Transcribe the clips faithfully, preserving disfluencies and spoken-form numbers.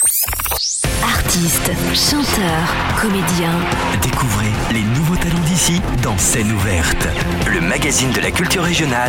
Artistes, chanteurs, comédiens. Découvrez les nouveaux talents d'ici dans Scène ouverte, le magazine de la culture régionale.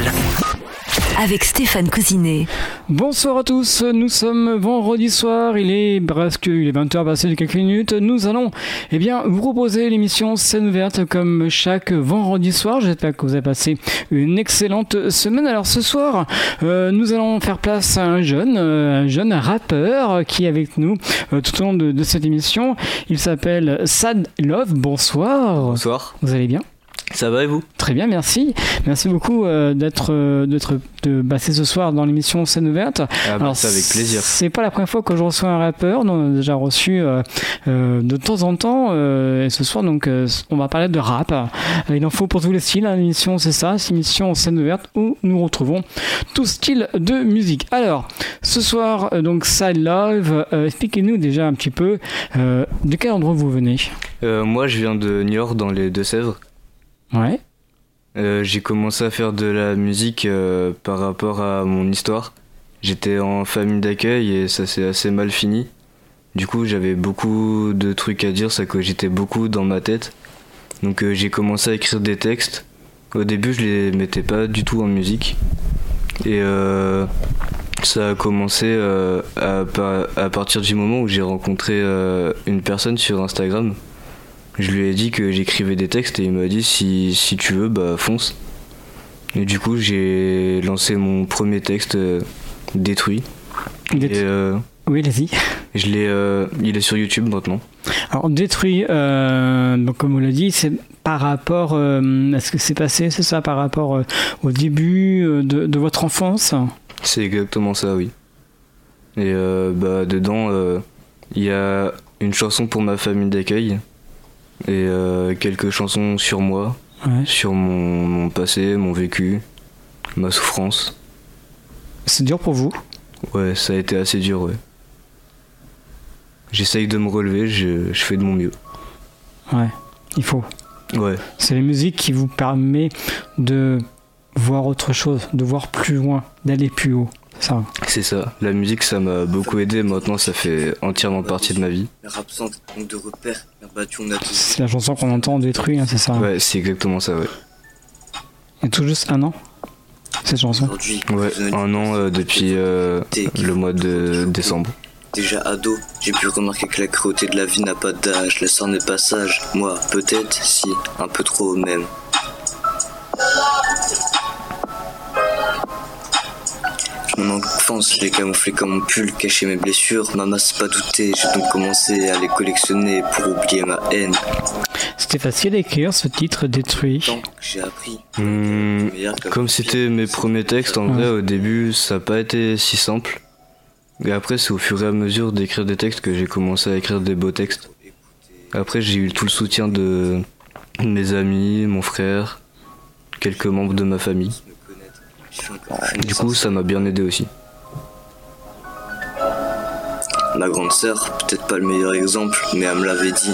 Avec Stéphane Cousinet. Bonsoir à tous, nous sommes vendredi soir, il est presque il est vingt heures passé de quelques minutes. Nous allons eh bien, vous proposer l'émission Scène ouverte comme chaque vendredi soir. J'espère que vous avez passé une excellente semaine. Alors ce soir, euh, nous allons faire place à un jeune, euh, un jeune rappeur qui est avec nous euh, tout au long de, de cette émission. Il s'appelle Sad Love. Bonsoir. Bonsoir. Vous allez bien ? Ça va et vous ? Très bien, merci. Merci beaucoup euh, d'être, euh, d'être de passer ce soir dans l'émission Scène ouverte. Ah bah, Alors, c'est avec plaisir. C'est pas la première fois que je reçois un rappeur. On en a déjà reçu euh, euh, de temps en temps. Euh, et ce soir, donc, euh, on va parler de rap. Euh, il en faut pour tous les styles. Hein, l'émission, c'est ça. C'est l'émission Scène ouverte où nous retrouvons tout style de musique. Alors, ce soir, euh, donc, Sad Love. Euh, expliquez-nous déjà un petit peu euh, de quel endroit vous venez. Euh, moi, je viens de Niort, dans les Deux-Sèvres. Ouais. Euh, j'ai commencé à faire de la musique euh, par rapport à mon histoire. J'étais en famille d'accueil et ça s'est assez mal fini. Du coup, j'avais beaucoup de trucs à dire, ça cogitait beaucoup dans ma tête. Donc euh, j'ai commencé à écrire des textes. Au début, je les mettais pas du tout en musique. Et euh, ça a commencé euh, à, à partir du moment où j'ai rencontré euh, une personne sur Instagram. Je lui ai dit que j'écrivais des textes et il m'a dit si, si tu veux, bah fonce. Et du coup, j'ai lancé mon premier texte, euh, Détruit. Et euh, oui, allez-y. Je l'ai, euh, il est sur YouTube maintenant. Alors, Détruit, euh, donc, comme on l'a dit, c'est par rapport euh, à ce que s'est passé, c'est ça, par rapport euh, au début euh, de, de votre enfance ? C'est exactement ça, oui. Et euh, bah, dedans, il euh, y a une chanson pour ma famille d'accueil. Et euh, quelques chansons sur moi, ouais. Sur mon, mon passé, mon vécu, ma souffrance. C'est dur pour vous ? Ouais, ça a été assez dur, ouais. J'essaye de me relever, je, je fais de mon mieux. Ouais, il faut. Ouais. C'est la musique qui vous permet de voir autre chose, de voir plus loin, d'aller plus haut. Ça. C'est ça, la musique ça m'a beaucoup aidé, maintenant ça fait entièrement partie de ma vie. C'est la chanson qu'on entend Détruit, hein, c'est ça ? Ouais, c'est exactement ça, ouais. Il y a tout juste un an, cette chanson ? Ouais, un an euh, depuis euh, le mois de décembre. Déjà ado, j'ai pu remarquer que la cruauté de la vie n'a pas d'âge, la sorte n'est pas sage. Moi, peut-être, si, un peu trop même. Mon enfance, je l'ai camouflé comme mon pull, caché mes blessures. Maman s'est pas doutée, j'ai donc commencé à les collectionner pour oublier ma haine. C'était facile à écrire ce titre Détruit. J'ai appris. Mmh, comme c'était mes premiers textes, en ouais. vrai, au début, ça n'a pas été si simple. Et après, c'est au fur et à mesure d'écrire des textes que j'ai commencé à écrire des beaux textes. Après, j'ai eu tout le soutien de mes amis, mon frère, quelques membres de ma famille. Du coup, ça m'a bien aidé aussi. Ma grande sœur, peut-être pas le meilleur exemple, mais elle me l'avait dit.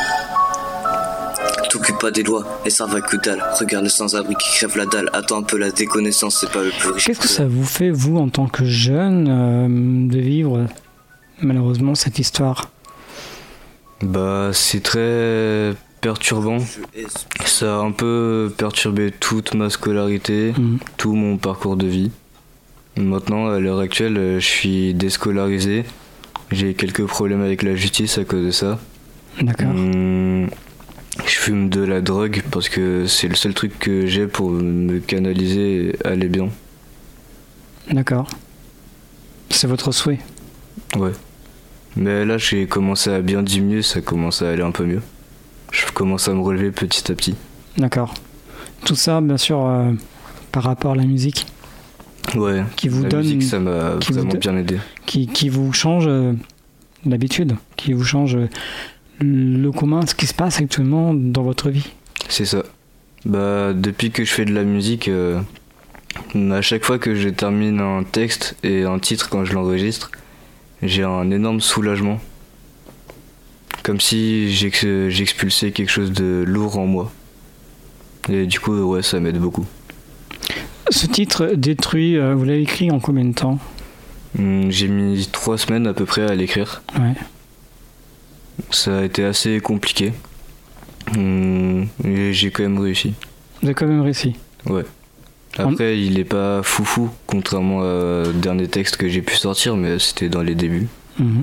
T'occupe pas des lois, et ça va que dalle. Regarde les sans-abri qui crèvent la dalle. Attends un peu, la déconnaissance, c'est pas le plus riche. Qu'est-ce que ça vous fait, vous, en tant que jeune, euh, de vivre, malheureusement, cette histoire ? Bah, c'est très perturbant. Ça a un peu perturbé toute ma scolarité, mmh. tout mon parcours de vie. Maintenant, à l'heure actuelle, je suis déscolarisé. J'ai quelques problèmes avec la justice à cause de ça. D'accord. Mmh, je fume de la drogue parce que c'est le seul truc que j'ai pour me canaliser et aller bien. D'accord. C'est votre souhait ? Ouais. Mais là, j'ai commencé à bien diminuer, ça commence à aller un peu mieux. Je commence à me relever petit à petit. D'accord. Tout ça, bien sûr, euh, par rapport à la musique. Ouais. Qui vous la donne, musique, ça m'a vraiment bien aidé. Qui, qui vous change euh, l'habitude, qui vous change euh, le commun, ce qui se passe actuellement dans votre vie. C'est ça. Bah, depuis que je fais de la musique, euh, à chaque fois que je termine un texte et un titre quand je l'enregistre, j'ai un énorme soulagement. Comme si j'ex- j'expulsais quelque chose de lourd en moi. Et du coup, ouais, ça m'aide beaucoup. Ce titre, Détruit, euh, vous l'avez écrit en combien de temps ? Hum, J'ai mis trois semaines à peu près à l'écrire. Ouais. Ça a été assez compliqué. Hum, Et j'ai quand même réussi. Vous avez quand même réussi. Ouais. Après, il est pas foufou, contrairement au dernier texte que j'ai pu sortir, mais c'était dans les débuts. Mhm.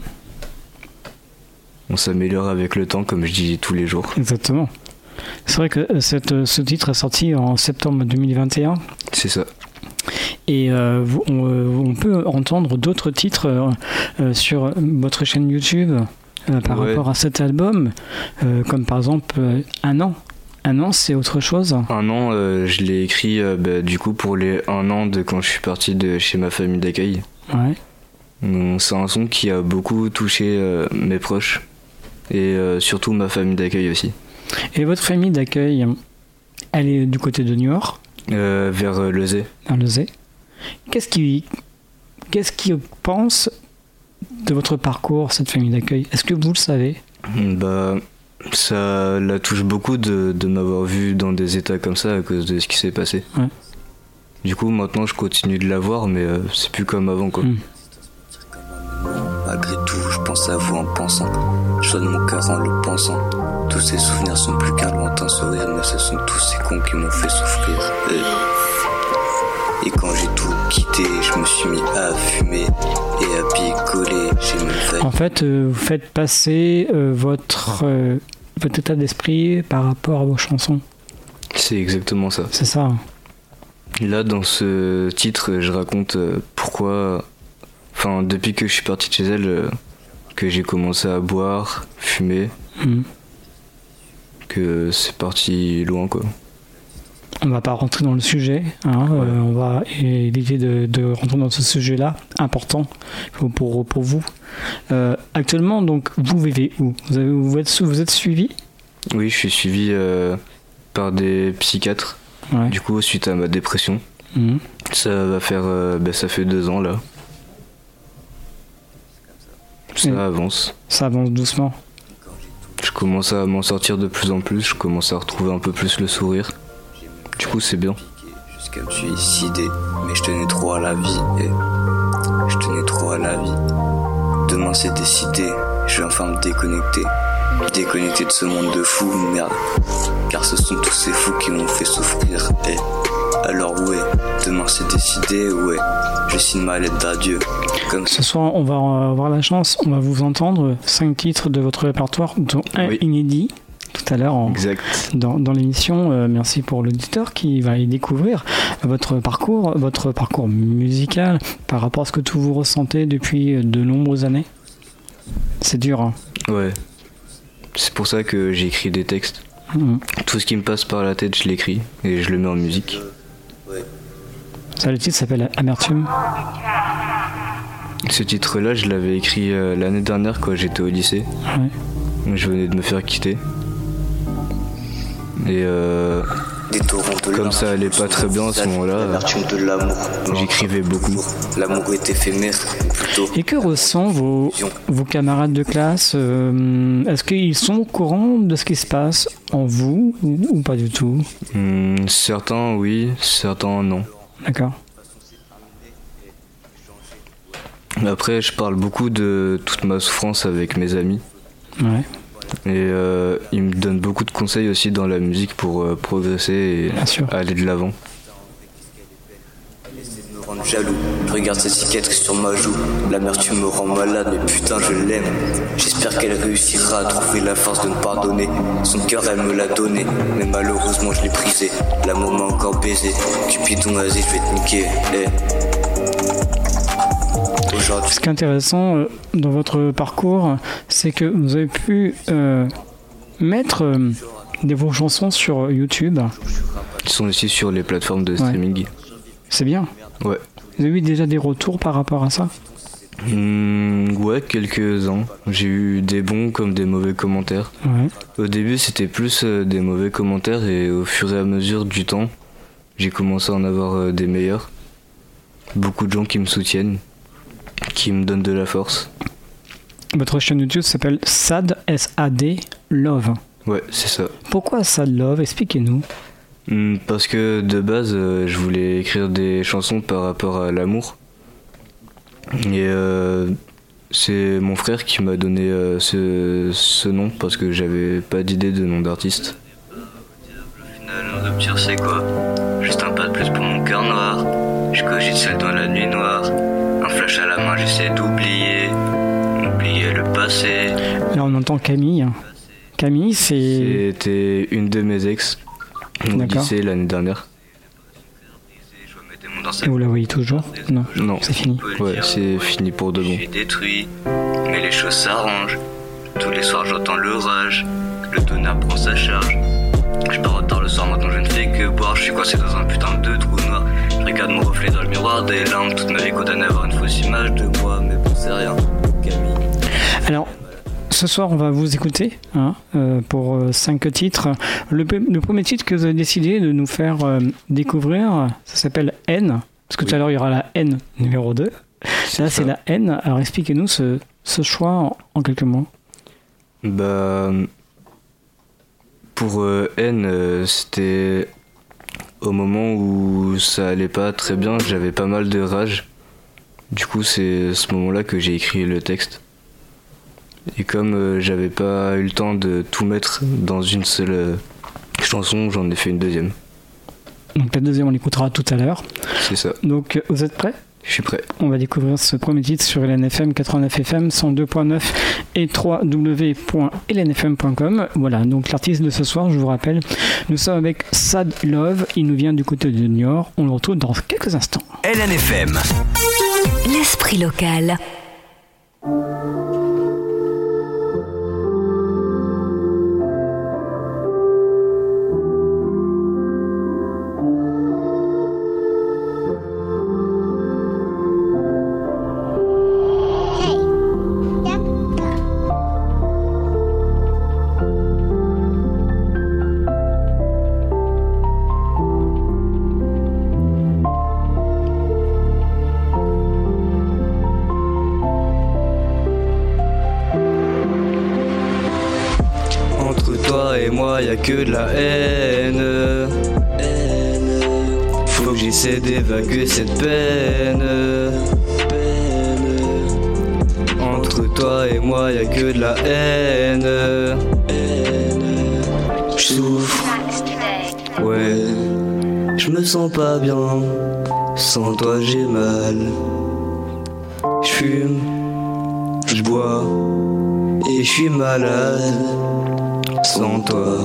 On s'améliore avec le temps, comme je dis tous les jours. Exactement. C'est vrai que cette, ce titre est sorti en septembre deux mille vingt et un. C'est ça. Et euh, vous- on, euh, on peut entendre d'autres titres euh, euh, sur votre chaîne YouTube euh, par Ouais. rapport à cet album, euh, comme par exemple euh, Un an. Un an, c'est autre chose. Un an, euh, je l'ai écrit euh, bah, du coup pour les un an de quand je suis parti de chez ma famille d'accueil. Ouais. Donc, c'est un son qui a beaucoup touché euh, mes proches et euh, surtout ma famille d'accueil aussi. Et votre famille d'accueil, elle est du côté de Niort, Euh, vers euh, Lezay. à Lezay. Qu'est-ce qui, qu'est-ce qui pense de votre parcours, cette famille d'accueil? Est-ce que vous le savez? Bah, ça la touche beaucoup de, de m'avoir vu dans des états comme ça à cause de ce qui s'est passé. Ouais. Du coup, maintenant, je continue de la voir, mais euh, c'est plus comme avant, quoi. Mm. Malgré tout, je pense à vous en pensant. Je donne mon cœur en le pensant. Tous ces souvenirs sont plus qu'un lointain sourire, mais ce sont tous ces cons qui m'ont fait souffrir. Et, et quand j'ai tout quitté, je me suis mis à fumer et à picoler. J'ai même failli. En fait, euh, vous faites passer euh, votre, euh, votre état d'esprit par rapport à vos chansons. C'est exactement ça. C'est ça. hein. Là, dans ce titre, je raconte euh, pourquoi, enfin, depuis que je suis parti de chez elle, euh, que j'ai commencé à boire, fumer, Mm. que c'est parti loin, quoi. On va pas rentrer dans le sujet. hein, Ouais. euh, on va éviter de, de rentrer dans ce sujet-là, important pour, pour, pour vous. Euh, actuellement, donc, vous vivez où? Vous, avez, vous, êtes, vous êtes suivi? Oui, je suis suivi euh, par des psychiatres, Ouais. du coup, suite à ma dépression. Mhm. Ça va faire, euh, ben, ça fait deux ans, là. Ça Et- avance. Ça avance doucement. Quand Je commence à m'en sortir de plus en plus, je commence à retrouver un peu plus le sourire. Du coup, c'est bien. Jusqu'à me suicider, mais je tenais trop à la vie, et je tenais trop à la vie. Demain c'est décidé, je vais enfin me déconnecter, déconnecter de ce monde de fous, merde. Car ce sont tous ces fous qui m'ont fait souffrir, et alors ouais, demain c'est décidé, ouais, je signe ma lettre d'adieu, comme Ce soir, on va avoir la chance, on va vous entendre cinq titres de votre répertoire, dont un Oui. inédit tout à l'heure en, Exact. dans, dans l'émission. Euh, merci pour l'auditeur qui va y découvrir votre parcours, votre parcours musical par rapport à ce que tout vous ressentez depuis de nombreuses années. C'est dur, hein. Ouais. C'est pour ça que j'écris des textes. Mhm. Tout ce qui me passe par la tête, je l'écris et je le mets en musique. Ça, le titre s'appelle Amertume. Ce titre-là, je l'avais écrit euh, l'année dernière quand j'étais au lycée. Ouais. Je venais de me faire quitter. Et euh, des torrents de Comme larmes ça allait pas très bien à ce moment-là, l'amertume de l'amour. j'écrivais beaucoup. L'amour est éphémère, ou plutôt. Et que ressentent vos, vos camarades de classe? euh, Est-ce qu'ils sont au courant de ce qui se passe en vous ou, ou pas du tout? hum, certains oui, certains non. D'accord. Après, je parle beaucoup de toute ma souffrance avec mes amis. Ouais. Et euh, ils me donnent beaucoup de conseils aussi dans la musique pour euh, progresser Bien sûr. et aller de l'avant. Me rendre jaloux, je regarde cette cicatrice sur ma joue. L'amertume me rend malade, mais putain je l'aime. J'espère qu'elle réussira à trouver la force de me pardonner. Son cœur elle me l'a donné, mais malheureusement je l'ai brisé. L'amour m'a encore baisé, Cupidon vas-y je vais te niquer. Hey. Aujourd'hui Ce qui est intéressant euh, dans votre parcours, c'est que vous avez pu euh, mettre euh, des, vos chansons sur YouTube. Ils sont aussi sur les plateformes de streaming. C'est bien. Ouais. Vous avez eu déjà des retours par rapport à ça? Hum, ouais, quelques-uns. J'ai eu des bons comme des mauvais commentaires. Ouais. Au début, c'était plus euh, des mauvais commentaires et au fur et à mesure du temps, j'ai commencé à en avoir euh, des meilleurs. Beaucoup de gens qui me soutiennent, qui me donnent de la force. Votre chaîne YouTube s'appelle Sad, S A D, Love. Ouais, c'est ça. Pourquoi Sad Love? Expliquez-nous. Hum, Parce que de base, euh, je voulais écrire des chansons par rapport à l'amour. Et euh, c'est mon frère qui m'a donné euh, ce, ce nom parce que j'avais pas d'idée de nom d'artiste. Au final, une rupture c'est quoi? Juste un pas de plus pour mon cœur noir. Je cogite seul dans la nuit noire. Un flash à la main, j'essaie d'oublier. Oublier le passé. Là, on entend Camille. Camille, c'est... C'était une de mes ex au D'accord. lycée l'année dernière. Et vous la voyez toujours? Non. Non, C'est fini. Ouais, c'est fini pour de Je bon. suis détruit, mais les choses s'arrangent. Tous les soirs j'entends l'orage. Le tonnerre prend sa charge. Je pars en retard le soir, maintenant je ne fais que boire. Je suis coincé dans un putain de trou noir. Je regarde mon reflet dans le miroir des larmes. Toute ma vie condamnée à avoir une fausse image de moi. Mais bon, c'est rien, Camille. Alors, ce soir, on va vous écouter hein, euh, pour euh, cinq titres. Le, le premier titre que vous avez décidé de nous faire euh, découvrir, ça s'appelle N. Parce que Oui. tout à l'heure, il y aura la N numéro deux. C'est Là, ça. c'est la N. Alors, expliquez-nous ce, ce choix en, en quelques mots. Bah, pour euh, N, euh, c'était au moment où ça allait pas très bien, j'avais pas mal de rage. Du coup, c'est ce moment-là que j'ai écrit le texte. Et comme euh, j'avais pas eu le temps de tout mettre dans une seule euh, chanson, j'en ai fait une deuxième. Donc, la deuxième, on l'écoutera tout à l'heure. C'est ça. Donc, vous êtes prêts? Je suis prêt. On va découvrir ce premier titre sur L N F M quatre-vingt-neuf F M cent deux point neuf et w w w point l n f m point com. Voilà, donc l'artiste de ce soir, je vous rappelle, nous sommes avec Sad Love. Il nous vient du côté de Niort. On le retrouve dans quelques instants. L N F M. L'esprit local. Entre toi et moi, y a que de la haine. Faut que j'essaie d'évacuer cette peine. Entre toi et moi, y a que de la haine. Je souffre, ouais, je me sens pas bien. Sans toi, j'ai mal. Je fume, je bois et je suis malade. Sans toi,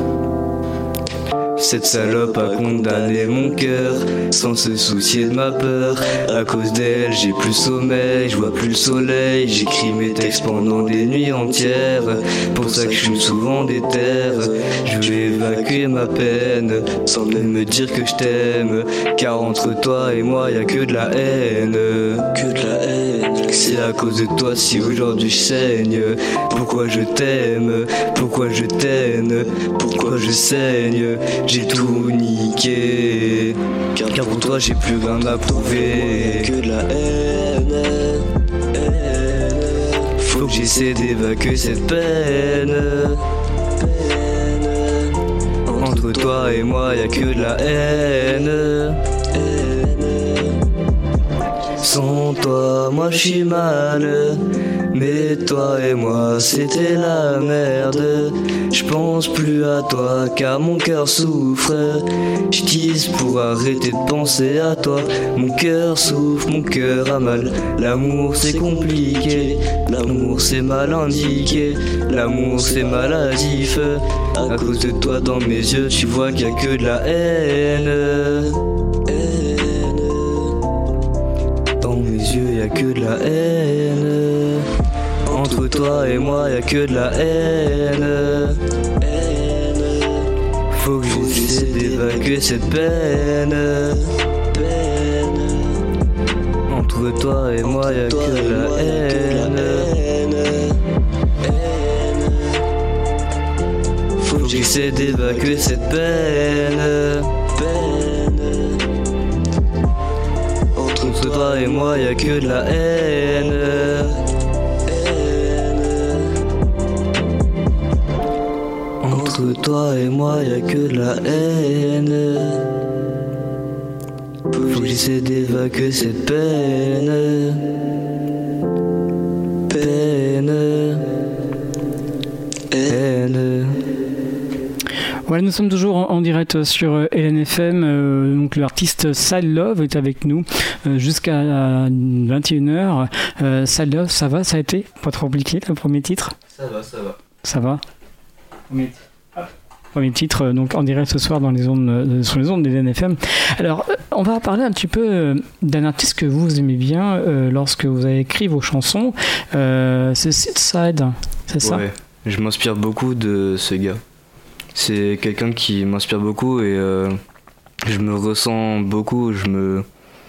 cette salope a condamné mon cœur sans se soucier de ma peur. À cause d'elle, j'ai plus sommeil, je vois plus le soleil. J'écris mes textes pendant des nuits entières. Pour ça que je fume souvent des terres. Je vais évacuer ma peine sans même me dire que je t'aime. Car entre toi et moi, y a que de la haine. Que de la haine. C'est à cause de toi si aujourd'hui je saigne. Pourquoi je t'aime? Pourquoi je t'aime? Pourquoi je saigne? J'ai tout niqué. Car pour toi j'ai plus rien à prouver. Que de la haine. Faut que j'essaie d'évacuer cette peine. Entre toi et moi y a que de la haine. Sans toi, moi je suis mal. Mais toi et moi, c'était la merde. Je pense plus à toi car mon cœur souffre. Je tisse pour arrêter de penser à toi. Mon cœur souffre, mon cœur a mal. L'amour c'est compliqué. L'amour c'est mal indiqué. L'amour c'est maladif. À cause de toi dans mes yeux, tu vois qu'il y a que de la haine. Dans mes yeux, y a que de la haine. Entre toi et moi, y a que de la haine. Faut que j'essaie d'évacuer cette peine. Entre toi et moi, y a que de la haine. Faut que j'essaie d'évacuer cette peine. Entre toi et moi, y a que de la haine. Entre toi et moi, y a que de la haine. Faut que j'essaie d'évacuer cette peine. Peine. Haine. Voilà, nous sommes toujours en, en direct sur L N F M. Euh, donc l'artiste Sad Love est avec nous euh, jusqu'à vingt et une heures. Euh, Sad Love, ça va, ça a été pas trop compliqué le premier titre? Ça va, ça va. Ça va. Premier, premier titre, euh, donc en direct ce soir dans les ondes, euh, sur les ondes des L N F M. Alors, euh, on va parler un petit peu euh, d'un artiste que vous aimez bien euh, lorsque vous avez écrit vos chansons. Euh, c'est Seedside, c'est ça? Ouais, je m'inspire beaucoup de ce gars. C'est quelqu'un qui m'inspire beaucoup et euh, je me ressens beaucoup, je me,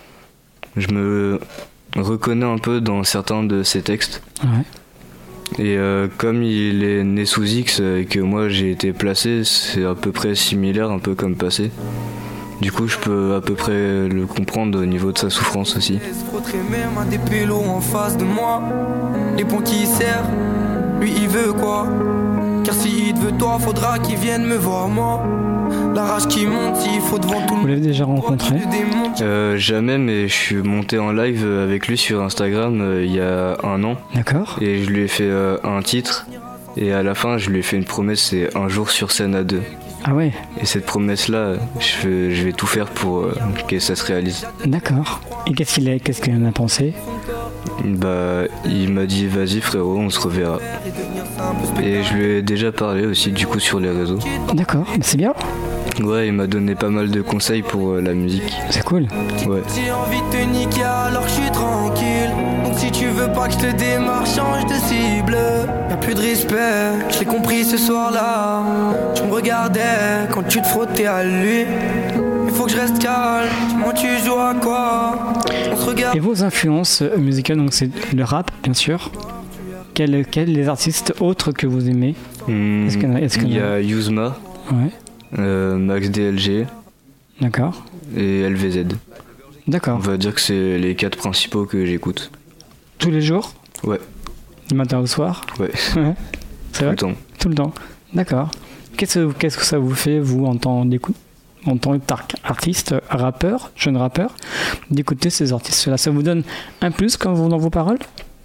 je me reconnais un peu dans certains de ses textes. Ouais. Et euh, comme il est né sous X et que moi j'ai été placé, c'est à peu près similaire, un peu comme passé. Du coup, je peux à peu près le comprendre au niveau de sa souffrance aussi. Même un des pélos en face de moi, les ponts qui serrent, lui il veut quoi? Car s'il te veut toi, faudra qu'il vienne me voir moi. La rage qui monte, s'il faut devant tout le monde. Vous l'avez déjà rencontré? euh, Jamais, mais je suis monté en live avec lui sur Instagram euh, il y a un an. D'accord. Et je lui ai fait euh, un titre. Et à la fin, je lui ai fait une promesse, c'est un jour sur scène à deux. Ah ouais. Et cette promesse-là, je vais, je vais tout faire pour euh, que ça se réalise. D'accord. Et qu'est-ce qu'il a, qu'est-ce qu'il en a pensé? Bah, il m'a dit vas-y frérot, on se reverra. Et je lui ai déjà parlé aussi du coup sur les réseaux. D'accord, c'est bien. Ouais, il m'a donné pas mal de conseils pour euh, la musique. C'est cool. Ouais. J'ai envie de te niquer alors que je suis tranquille. Donc si tu veux pas que je te démarre, change de cible. Y'a plus de respect, je l'ai compris ce soir-là. Tu me regardais quand tu te frottais à lui. Il faut que je reste calme, dis-moi tu joues à quoi? On se regarde. Et vos influences musicales, donc c'est le rap bien sûr. Quels quel, les artistes autres que vous aimez? Mmh, Est-ce qu'il y, est-ce qu'il il y y a Yuzma, Ouais. euh, Max D L G D'accord. et L V Z. On D'accord. va dire que c'est les quatre principaux que j'écoute. Tous les jours? Ouais, Du matin au soir? ouais, Ouais. C'est tout vrai? le temps. Tout le temps. D'accord. Qu'est-ce, qu'est-ce que ça vous fait, vous, en tant, d'écoute, en tant qu'artiste, rappeur, jeune rappeur, d'écouter ces artistes-là? Ça vous donne un plus quand vous dans vos paroles?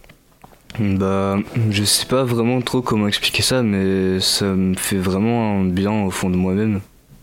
Bah, je sais pas vraiment trop comment expliquer ça, mais ça me fait vraiment un bien au fond de moi-même.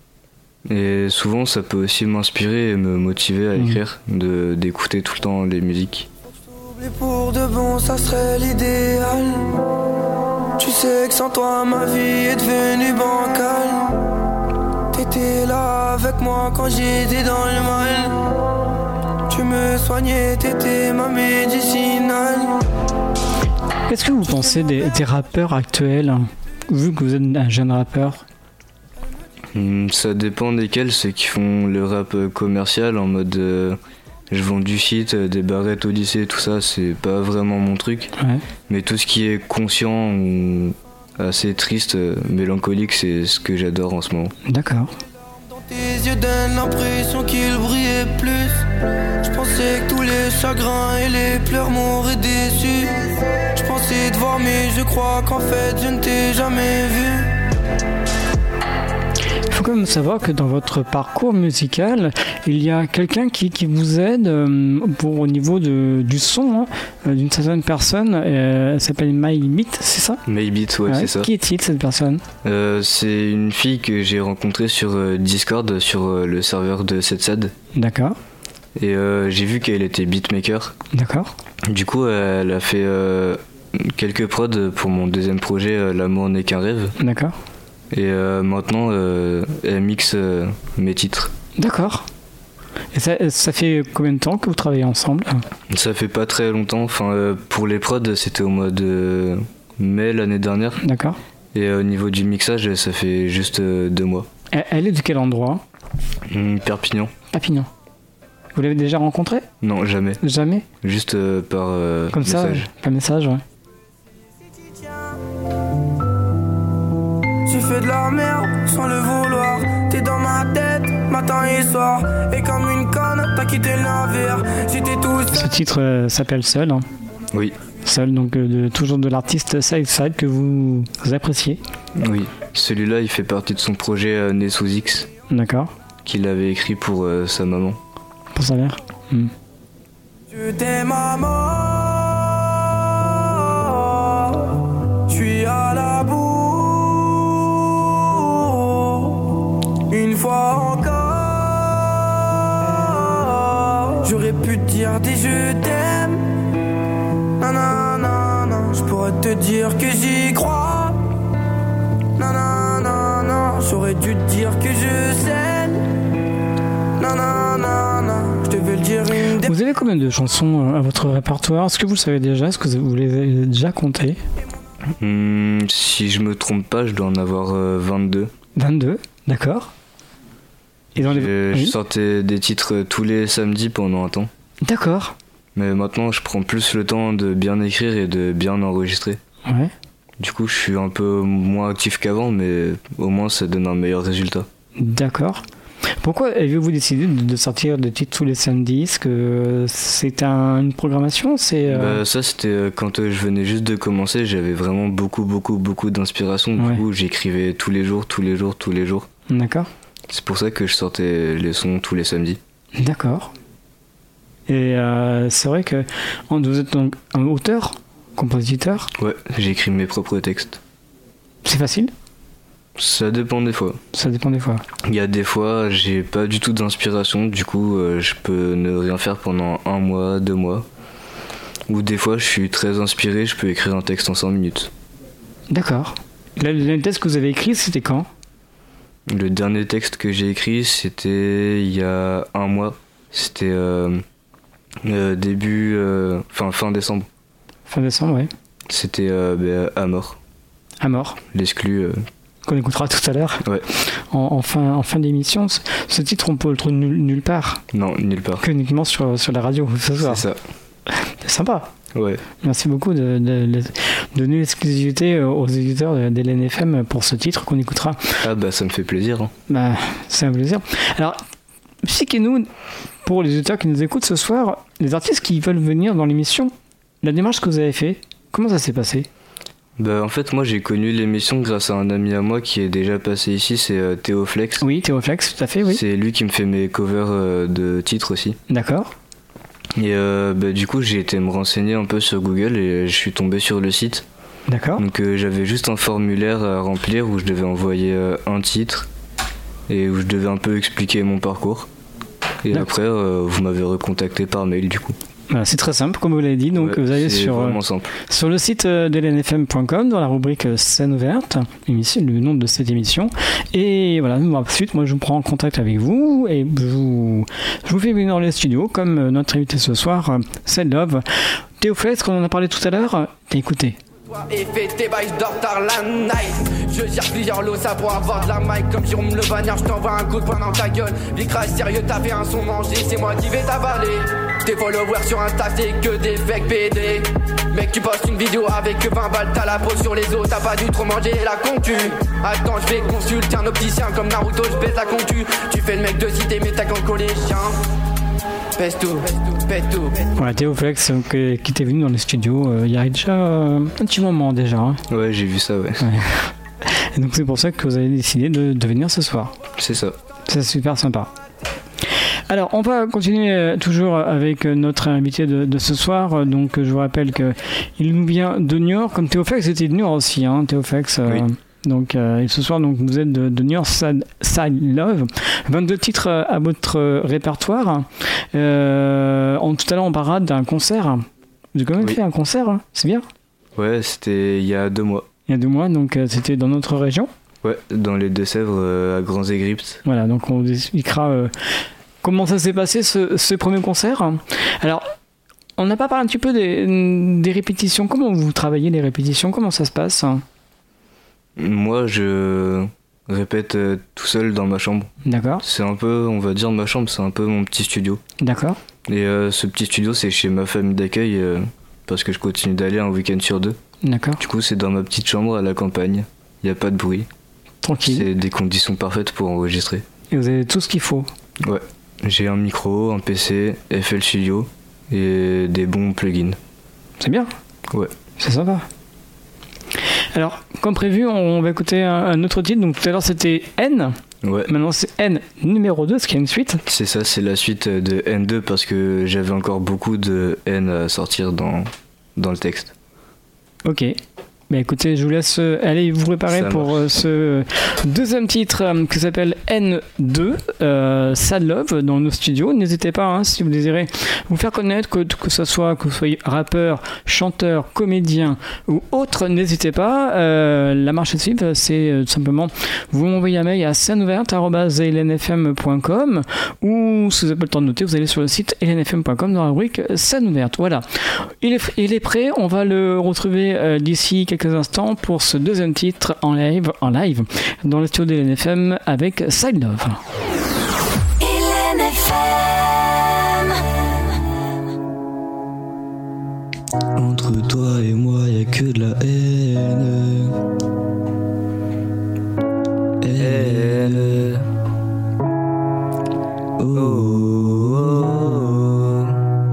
Et souvent, ça peut aussi m'inspirer et me motiver à écrire, de, d'écouter tout le temps les musiques. Pour de bon, ça serait l'idéal. Tu sais que sans toi, ma vie est devenue bancale. T'étais là avec moi quand j'étais dans le mal. Tu me soignais, t'étais ma médicinale. Qu'est-ce que vous pensez des, des rappeurs actuels, vu que vous êtes un jeune rappeur? Hmm, ça dépend desquels, ceux qui font le rap commercial en mode euh, je vends du shit, euh, des barrettes au lycée, tout ça, c'est pas vraiment mon truc. Ouais. Mais tout ce qui est conscient ou assez triste, euh, mélancolique, c'est ce que j'adore en ce moment. D'accord. Tes yeux donnent l'impression qu'ils brillaient plus. Je pensais que tous les chagrins et les pleurs m'auraient déçu. Je pensais te voir mais je crois qu'en fait je ne t'ai jamais vu. Il faut quand même savoir que dans votre parcours musical, il y a quelqu'un qui, qui vous aide euh, pour, au niveau de, du son, hein, euh, d'une certaine personne. Euh, elle s'appelle MyBeat, c'est ça? Maybeat, ouais, Ouais. c'est ça. Qui est-il, cette personne? Euh, c'est une fille que j'ai rencontrée sur euh, Discord, sur euh, le serveur de Seedside. D'accord, Et euh, j'ai vu qu'elle était beatmaker. d'accord, Du coup, elle a fait euh, quelques prods pour mon deuxième projet, euh, L'amour n'est qu'un rêve. d'accord, Et euh, maintenant, euh, elle mixe euh, mes titres. d'accord. Et ça, ça fait combien de temps que vous travaillez ensemble? Ça fait pas très longtemps. Enfin, euh, pour les prods, c'était au mois de mai l'année dernière. D'accord. Et euh, au niveau du mixage, ça fait juste euh, deux mois. Elle, elle est de quel endroit? Hum, Perpignan. Perpignan. Vous l'avez déjà rencontrée? Non, jamais. Jamais? Juste euh, par euh, Comme ça, message. par message, ouais. Tu fais de la merde sans le vouloir. T'es dans ma tête, matin et soir. Et comme une conne, t'as quitté le navire. J'étais tout Ce seul. titre euh, s'appelle Seul. Hein. Oui, Seul, donc euh, de, toujours de l'artiste Seedside que vous, vous appréciez. oui. Celui-là, il fait partie de son projet euh, Né sous X, D'accord. qu'il avait écrit pour euh, sa maman. Pour ton salaire. Hmm. Je t'aime à mort, je suis à la bourre, une fois encore, j'aurais pu te dire des je t'aime, nanana, je pourrais te dire que j'y crois, nanana, j'aurais dû te dire que je saigne, nanana, je devais le dire une des... Vous avez combien de chansons à votre répertoire? Est-ce que vous le savez déjà? Est-ce que vous les avez déjà comptées? Hmm, si je me trompe pas, je dois en avoir euh, vingt-deux. vingt-deux, d'accord. Et dans les... Je, oui. je sortais des titres tous les samedis pendant un temps. D'accord. Mais maintenant, je prends plus le temps de bien écrire et de bien enregistrer. Ouais. Du coup, je suis un peu moins actif qu'avant, mais au moins, ça donne un meilleur résultat. D'accord. Pourquoi avez-vous décidé de sortir des titres tous les samedis? Est-ce que c'est un, une programmation? C'est euh... bah, ça, c'était euh, quand euh, je venais juste de commencer. J'avais vraiment beaucoup, beaucoup, beaucoup d'inspiration. Du Ouais. coup, j'écrivais tous les jours, tous les jours, tous les jours. D'accord. C'est pour ça que je sortais les sons tous les samedis. D'accord. Et euh, c'est vrai que vous êtes donc un auteur, compositeur. Ouais, j'écris mes propres textes. C'est facile? Ça dépend des fois. Ça dépend des fois. Il y a des fois, j'ai pas du tout d'inspiration, du coup, euh, je peux ne rien faire pendant un mois, deux mois. Ou des fois, je suis très inspiré, je peux écrire un texte en cinq minutes. D'accord. Le, le texte que vous avez écrit, c'était quand? Le dernier texte que j'ai écrit, c'était il y a un mois. C'était euh, euh, début, euh, fin, fin décembre. Fin décembre, ouais. C'était euh, bah, à mort. À mort. L'exclu. Euh... Qu'on écoutera tout à l'heure. Ouais. En, en, fin, en fin d'émission. Ce, ce titre, on peut le trouver nulle, nulle part. Non, nulle part. Que uniquement sur, sur la radio ce soir. C'est ça. C'est sympa. Ouais. Merci beaucoup de, de, de donner l'exclusivité aux éditeurs d'Hélène F M pour ce titre qu'on écoutera. Ah bah ça me fait plaisir. Hein. Bah, c'est un plaisir. Alors, expliquez-nous, pour les auditeurs qui nous écoutent ce soir, les artistes qui veulent venir dans l'émission, la démarche que vous avez fait, comment ça s'est passé? Bah en fait moi j'ai connu l'émission grâce à un ami à moi qui est déjà passé ici, c'est euh, Théo Flex. Oui, Théo Flex, tout à fait, oui. C'est lui qui me fait mes covers euh, de titres aussi. D'accord. Et euh, bah, du coup j'ai été me renseigner un peu sur Google et je suis tombé sur le site. D'accord. Donc euh, j'avais juste un formulaire à remplir où je devais envoyer euh, un titre et où je devais un peu expliquer mon parcours. Et D'accord. après euh, vous m'avez recontacté par mail du coup. Voilà, c'est très simple, comme vous l'avez dit. Donc Ouais, vous allez c'est sur, vraiment simple. sur le site d'hélène f m point com, dans la rubrique Scène ouverte, émission, le nom de cette émission. Et voilà, ensuite, moi je vous prends en contact avec vous et je vous, je vous fais venir dans les studios, comme notre invité ce soir, c'est Love. Théo Flex, qu'on en a parlé tout à l'heure, t'as écouté. Et fais tes bails, je dors tard la night. Je gère plusieurs lots, ça pour avoir de la mic. Comme Jérôme Le Bagnard, je t'envoie un coup de poing dans ta gueule. Vicra, sérieux, t'as fait un son mangé, c'est moi qui vais t'avaler. Tes followers sur Insta, c'est que des fake P D. Mec, tu postes une vidéo avec que vingt balles, t'as la peau sur les os, t'as pas dû trop manger la concu. Attends, je vais consulter un opticien comme Naruto, je baisse la concu. Tu fais le mec de cité, mais t'as qu'un collégien. Pèse tout, pèse tout. Voilà, Théo Flex euh, qui était venu dans les studios euh, il y a déjà euh, un petit moment déjà. Hein. Ouais, j'ai vu ça, ouais. Ouais. Et donc c'est pour ça que vous avez décidé de, de venir ce soir. C'est ça. C'est super sympa. Alors, on va continuer euh, toujours avec euh, notre invité de, de ce soir. Euh, donc, euh, je vous rappelle qu'il nous vient de Niort, comme Théo Flex était de Niort aussi. Hein, Théo Flex. Euh, Oui. Donc, euh, et ce soir, donc, vous êtes de, de Niort, Sad, Sad Love. vingt-deux titres euh, à votre euh, répertoire. Euh, en, tout à l'heure, on parlera d'un concert. Vous avez quand même Oui. fait un concert, hein, c'est bien. Ouais, c'était il y a deux mois. Il y a deux mois, donc euh, c'était dans notre région. Ouais, dans les Deux-Sèvres, euh, à Grands-Égyptes. Voilà, donc on vous expliquera euh, comment ça s'est passé ce, ce premier concert. Alors, on n'a pas parlé un petit peu des, des répétitions. Comment vous travaillez les répétitions? Comment ça se passe? Moi, je répète euh, tout seul dans ma chambre. D'accord, C'est un peu, on va dire, ma chambre, c'est un peu mon petit studio. d'accord, Et euh, ce petit studio, c'est chez ma famille d'accueil, euh, parce que je continue d'aller un week-end sur deux. d'accord. Du coup, c'est dans ma petite chambre à la campagne. Il n'y a pas de bruit. Tranquille. C'est des conditions parfaites pour enregistrer. Et vous avez tout ce qu'il faut. Ouais. J'ai un micro, un P C, F L Studio et des bons plugins. C'est bien. Ouais. C'est sympa. Alors, comme prévu, on va écouter un, un autre titre. Donc tout à l'heure, c'était N. Ouais. Maintenant c'est N numéro deux, est-ce qu'il y a une suite? C'est ça, c'est la suite de N deux parce que j'avais encore beaucoup de N à sortir dans, dans le texte. Ok. Bah écoutez, je vous laisse euh, aller vous préparer Ça pour euh, ce deuxième titre euh, qui s'appelle N deux, euh, Sad Love, dans nos studios. N'hésitez pas, hein, si vous désirez vous faire connaître, que, que ce soit que vous soyez rappeur, chanteur, comédien ou autre, n'hésitez pas. Euh, la marche à suivre, c'est euh, tout simplement vous m'envoyez un mail à scène ouverte arobase l n f m point com ou si vous n'avez pas le temps de noter, vous allez sur le site l n f m point com dans la rubrique scène ouverte. Voilà. Il est, il est prêt, on va le retrouver euh, d'ici quelques instants pour ce deuxième titre en live, en live dans le studio de L N F M avec Side Love. L N F M. Entre toi et moi y'a que de la haine. Haine. Oh, oh, oh.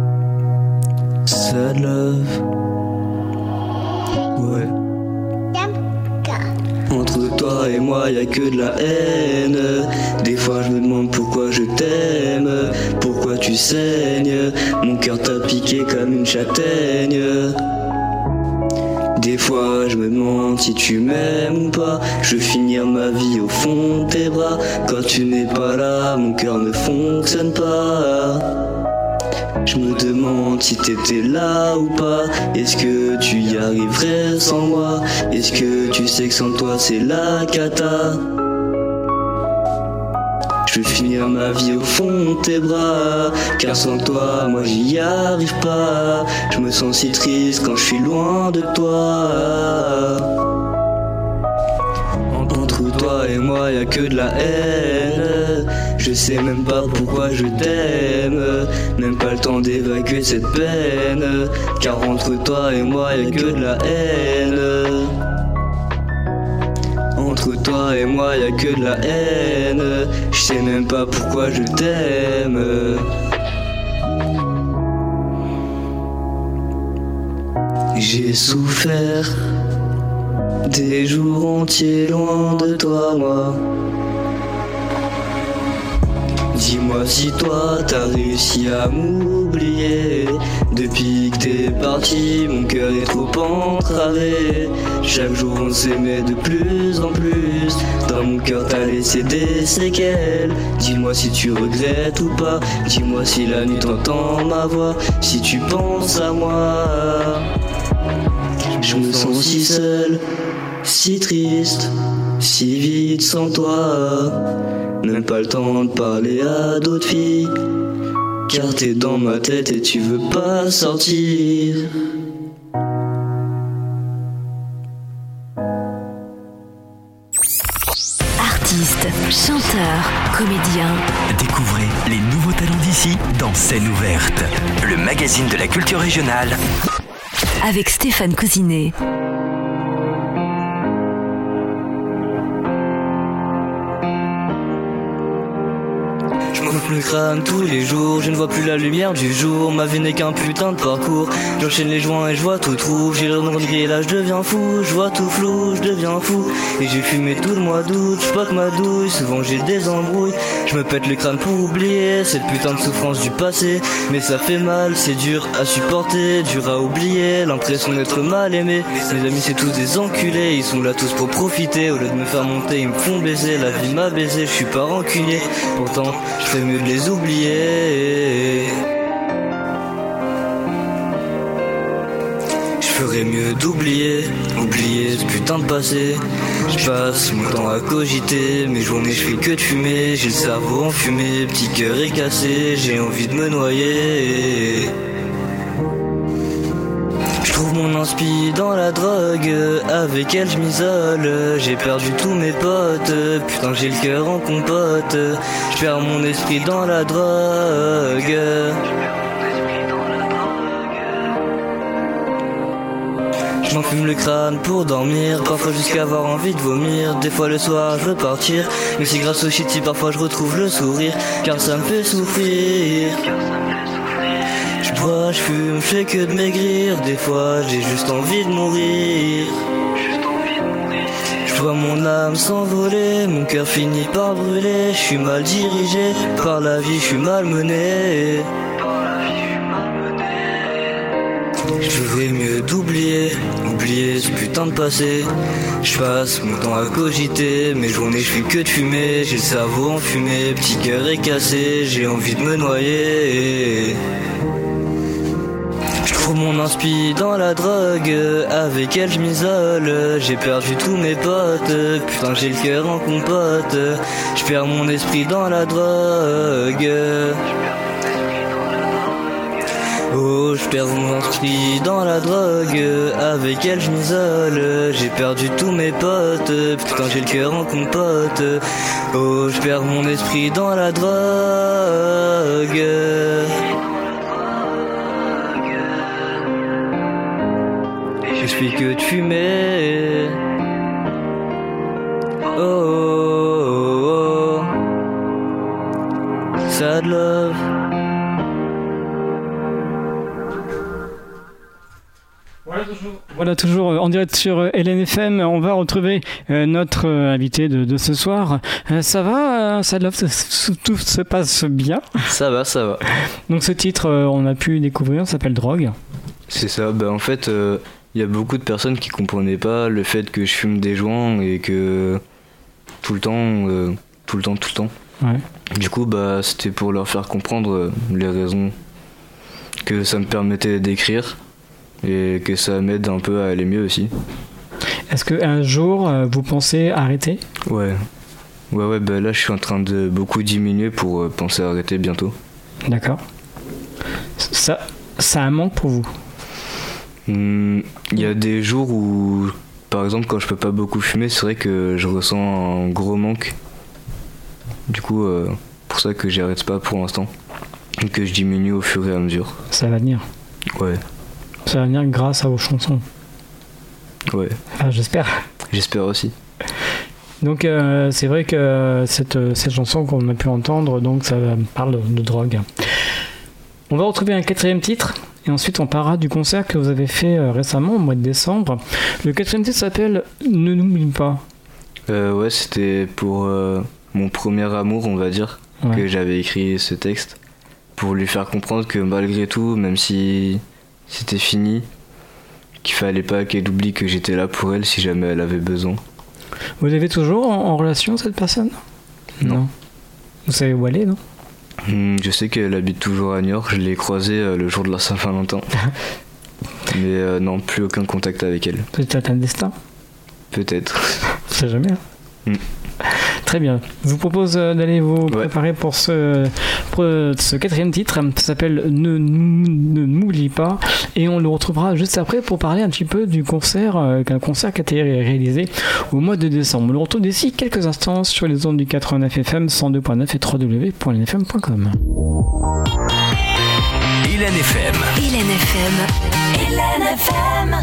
Sad love. Ouais. Entre toi et moi y'a que de la haine. Des fois je me demande pourquoi je t'aime, pourquoi tu saignes. Mon cœur t'a piqué comme une châtaigne. Des fois je me demande si tu m'aimes ou pas. Je veux finir ma vie au fond de tes bras. Quand tu n'es pas là, mon cœur ne fonctionne pas. Je me demande si t'étais là ou pas. Est-ce que tu y arriverais sans moi? Est-ce que tu sais que sans toi c'est la cata? Je veux finir ma vie au fond de tes bras, car sans toi moi j'y arrive pas. Je me sens si triste quand je suis loin de toi. Entre toi et moi y'a que de la haine. Je sais même pas pourquoi je t'aime, même pas le temps d'évacuer cette peine. Car entre toi et moi y'a que de la haine. Entre toi et moi y'a que de la haine. Je sais même pas pourquoi je t'aime. J'ai souffert des jours entiers loin de toi, moi. Dis-moi si toi t'as réussi à m'oublier. Depuis que t'es parti, mon cœur est trop entravé. Chaque jour on s'aimait de plus en plus. Dans mon cœur t'as laissé des séquelles. Dis-moi si tu regrettes ou pas. Dis-moi si la nuit t'entends ma voix. Si tu penses à moi. Je me sens si seul, si triste, si vide sans toi. Même pas le temps de parler à d'autres filles, car t'es dans ma tête et tu veux pas sortir. Artiste, chanteur, comédien. Découvrez les nouveaux talents d'ici dans Scène ouverte, le magazine de la culture régionale. Avec Stéphane Cousinet. Le crâne tous les jours, je ne vois plus la lumière du jour. Ma vie n'est qu'un putain de parcours. J'enchaîne les joints et je vois tout trou. J'ai le nom de grillage, je deviens fou. Je vois tout flou, je deviens fou. Et j'ai fumé tout le mois d'août, je pote ma douille. Souvent j'ai des embrouilles, je me pète le crâne pour oublier cette putain de souffrance du passé. Mais ça fait mal, c'est dur à supporter, dur à oublier. L'impression d'être mal aimé. Mes amis c'est tous des enculés, ils sont là tous pour profiter. Au lieu de me faire monter, ils me font baiser. La vie m'a baisé, je suis pas rancunier. Pourtant, je ferais mieux de les oublier. Je ferais mieux d'oublier, oublier ce putain de passé. Je passe mon temps à cogiter, mes journées je fais que de fumer. J'ai le cerveau enfumé, petit cœur est cassé, j'ai envie de me noyer. Je trouve mon inspi dans la drogue, avec elle je m'isole. J'ai perdu tous mes potes, putain j'ai le cœur en compote. Je perds mon esprit dans la drogue. Je m'enfume le crâne pour dormir, parfois jusqu'à avoir envie de vomir. Des fois le soir je veux partir, mais c'est grâce au shit si parfois je retrouve le sourire, car ça me fait souffrir. Je bois, je fume, je fais que de maigrir. Des fois j'ai juste envie de mourir. Je vois mon âme s'envoler, mon cœur finit par brûler. Je suis mal dirigé par la vie, je suis malmené. Je ferais mieux d'oublier, oublier ce putain de passé. Je passe mon temps à cogiter, mes journées je fais que de fumer. J'ai le cerveau enfumé, petit cœur est cassé, j'ai envie de me noyer. Je trouve mon inspi dans la drogue, avec elle je m'isole. J'ai perdu tous mes potes, putain j'ai le cœur en compote. Je perds mon esprit dans la drogue. Oh, je perds mon esprit dans la drogue, avec elle je m'isole. J'ai perdu tous mes potes, putain j'ai le cœur en compote. Oh, je perds mon esprit dans la drogue. Je suis que de fumer. Oh, oh, oh, oh. Sad love. Voilà, toujours en direct sur L N F M. On va retrouver euh, notre euh, invité de, de ce soir. Euh, ça va, euh, Sad Love, tout se passe bien? Ça va, ça va. Donc ce titre, euh, on a pu découvrir, ça s'appelle Drogue. C'est ça, bah en fait, il euh, y a beaucoup de personnes qui comprenaient pas le fait que je fume des joints et que tout le temps, euh, tout le temps, tout le temps. Ouais. Du coup, bah c'était pour leur faire comprendre euh, les raisons que ça me permettait d'écrire. Et que ça m'aide un peu à aller mieux aussi. Est-ce qu'un jour, euh, vous pensez arrêter? Ouais. Ouais, ouais, bah là, je suis en train de beaucoup diminuer pour euh, penser à arrêter bientôt. D'accord. Ça, ça a un manque pour vous? Il mmh, y a des jours où, par exemple, quand je peux pas beaucoup fumer, c'est vrai que je ressens un gros manque. Du coup, euh, pour ça que j'arrête pas pour l'instant. Et que je diminue au fur et à mesure. Ça va venir. Ouais. Ça va venir grâce à vos chansons. Ouais. Ah, j'espère. J'espère aussi. Donc euh, c'est vrai que cette, cette chanson qu'on a pu entendre, donc ça parle de drogue. On va retrouver un quatrième titre et ensuite on parlera du concert que vous avez fait euh, récemment au mois de décembre. Le quatrième titre s'appelle Ne n'oublie pas. Euh, ouais, c'était pour euh, mon premier amour, on va dire, ouais. Que j'avais écrit ce texte pour lui faire comprendre que malgré tout, même si c'était fini, qu'il fallait pas qu'elle oublie que j'étais là pour elle si jamais elle avait besoin. Vous avez toujours en, en relation cette personne? Non. non. Vous savez où elle est, non? mmh, Je sais qu'elle habite toujours à Niort, je l'ai croisée euh, le jour de la Saint-Valentin. Mais euh, non, plus aucun contact avec elle. Peut-être un destin? Peut-être. On sait jamais. Hein. Mmh. Très bien. Je vous propose d'aller vous ouais. préparer pour ce, pour ce quatrième titre. Ça s'appelle Ne, ne m'oublie pas. Et on le retrouvera juste après pour parler un petit peu du concert, euh, un concert qui a été réalisé au mois de décembre. On le retrouve d'ici quelques instants sur les ondes du quatre-vingt-neuf F M, cent deux point neuf et w w w point l n f m point com. L N F M. L N F M. L N F M.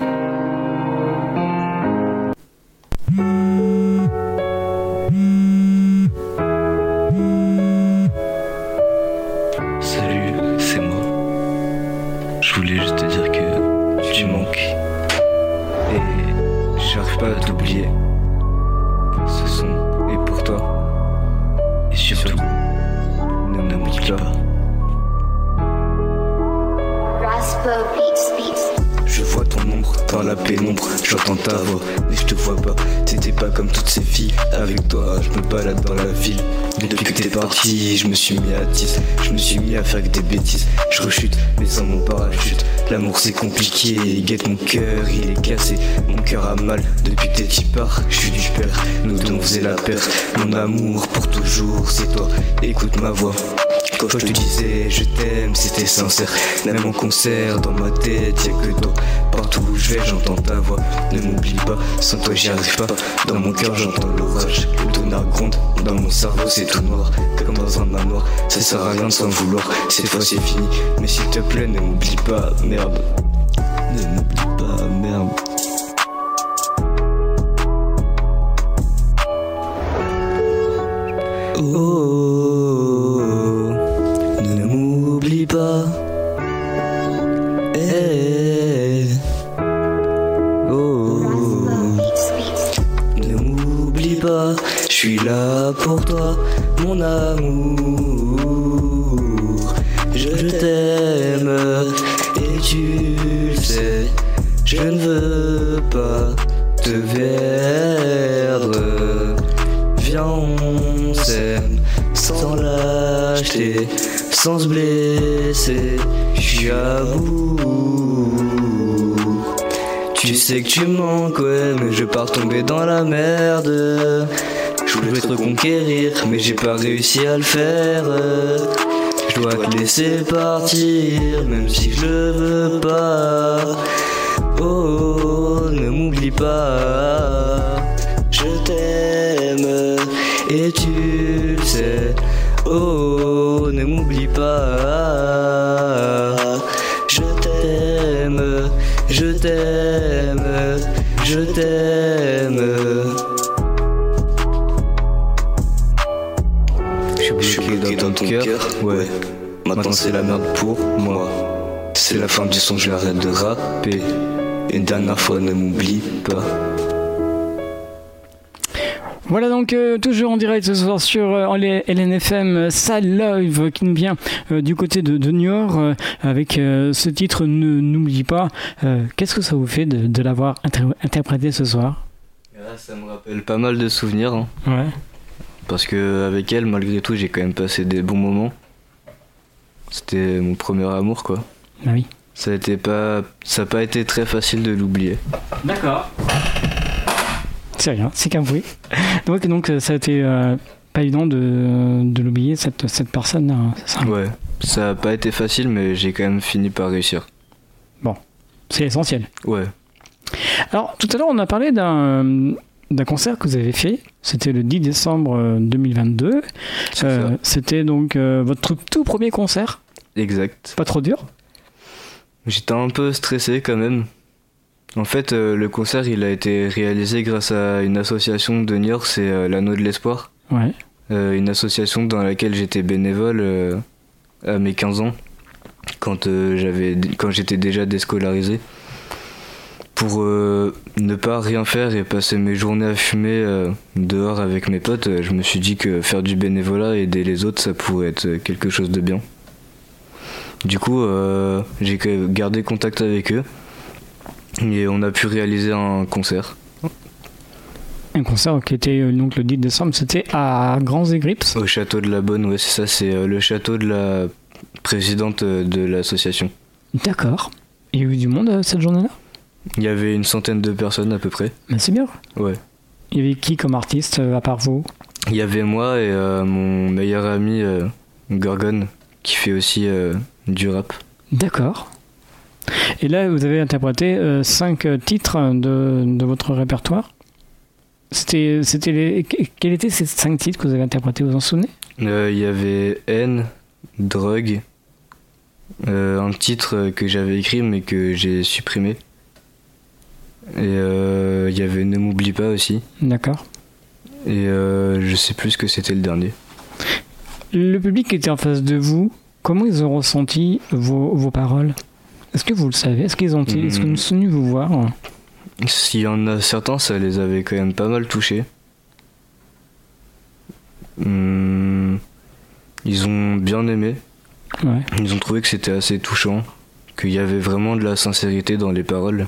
Je voulais juste te dire que tu manques et j'arrive pas à t'oublier. Ce son est pour toi et surtout ne m'oublie pas. Je vois ton ombre dans la pénombre, j'entends ta voix, mais je te vois pas. T'étais pas comme toutes ces filles, avec toi je me balade dans la ville. Mais depuis que t'es parti, je me suis mis à dix, je me suis mis à faire que des bêtises. Je rechute, mais sans mon parachute. L'amour c'est compliqué, guette mon cœur, il est cassé. Mon cœur a mal, depuis que t'es t'y pars, je suis du père, nous deux on faisait la paire. Mon amour pour toujours, c'est toi, écoute ma voix. Quand je te disais je t'aime, c'était sincère. Même en concert, dans ma tête, y'a que toi. Partout où je vais, j'entends ta voix. Ne m'oublie pas, sans toi j'y arrive pas. Dans mon cœur, j'entends l'orage. Le tonnerre gronde, dans mon cerveau, c'est tout noir. Comme dans un manoir, ça sert à rien de s'en vouloir. Cette fois c'est fini, mais s'il te plaît, ne m'oublie pas, merde. Ne m'oublie pas, merde. Oh, ne m'oublie pas. Eh, oh, ne m'oublie pas, je suis là pour toi, mon amour. Je t'aime et tu le sais, je ne veux pas te perdre. Viens, on s'aime sans lâcheté, sans se blesser, je suis à bout. Tu sais que tu me manques, ouais, mais je pars tomber dans la merde. Je voulais te reconquérir, mais j'ai pas réussi à le faire. Je dois te laisser partir, même si je le veux pas. Oh, ne m'oublie pas. Je t'aime et tu le sais. Oh, ne m'oublie pas. Je t'aime, je t'aime, je t'aime. Je suis bloqué dans ton cœur, ouais. Maintenant c'est la merde pour moi. C'est la fin du son, j'arrête de rapper. Une dernière fois, ne m'oublie pas. Voilà donc euh, toujours en direct ce soir sur euh, L N F M, Sad Live qui nous vient euh, du côté de, de Niort euh, avec euh, ce titre Ne n'oublie pas. Euh, qu'est-ce que ça vous fait de, de l'avoir inter- interprété ce soir? Et là, ça me rappelle pas mal de souvenirs. Hein. Ouais. Parce que avec elle, malgré tout, j'ai quand même passé des bons moments. C'était mon premier amour, quoi. Ah oui. Ça a été pas, ça a pas été très facile de l'oublier. D'accord. C'est rien, c'est qu'un bruit. Donc, donc ça a été euh, pas évident de, de l'oublier, cette, cette personne. Hein, c'est ça. Ouais, ça a pas été facile, mais j'ai quand même fini par réussir. Bon, c'est l'essentiel. Ouais. Alors, tout à l'heure, on a parlé d'un, d'un concert que vous avez fait. C'était le dix décembre deux mille vingt-deux. C'est Euh, ça. c'était donc euh, votre tout premier concert. Exact. Pas trop dur? J'étais un peu stressé quand même. En fait, euh, le concert, il a été réalisé grâce à une association de Niort, c'est euh, l'Anneau de l'Espoir. Ouais. Euh, une association dans laquelle j'étais bénévole euh, à mes quinze ans, quand, euh, j'avais, quand j'étais déjà déscolarisé. Pour euh, ne pas rien faire et passer mes journées à fumer euh, dehors avec mes potes, euh, je me suis dit que faire du bénévolat et aider les autres, ça pourrait être quelque chose de bien. Du coup, euh, j'ai gardé contact avec eux. Et on a pu réaliser un concert. Un concert qui était euh, donc le dix décembre, c'était à Grands Égrips. Au château de la Bonne, ouais, c'est ça, c'est euh, le château de la présidente euh, de l'association. D'accord. Il y a eu du monde euh, cette journée-là? Il y avait une centaine de personnes à peu près. Ben, c'est bien. Ouais. Il y avait qui comme artiste euh, à part vous? Il y avait moi et euh, mon meilleur ami euh, Gorgon, qui fait aussi euh, du rap. D'accord. Et là, vous avez interprété euh, cinq titres de, de votre répertoire. C'était, c'était les, quels étaient ces cinq titres que vous avez interprétés, vous en souvenez? Euh, Il y avait Haine, Drogue, euh, un titre que j'avais écrit mais que j'ai supprimé. Et euh, il y avait Ne m'oublie pas aussi. D'accord. Et euh, je sais plus ce que c'était le dernier. Le public qui était en face de vous, comment ils ont ressenti vos, vos paroles? Est-ce que vous le savez? Est-ce qu'ils ont, mmh. est-ce qu'ils sont venus vous voir? S'il y en a certains, ça les avait quand même pas mal touchés. Mmh. Ils ont bien aimé. Ouais. Ils ont trouvé que c'était assez touchant, qu'il y avait vraiment de la sincérité dans les paroles.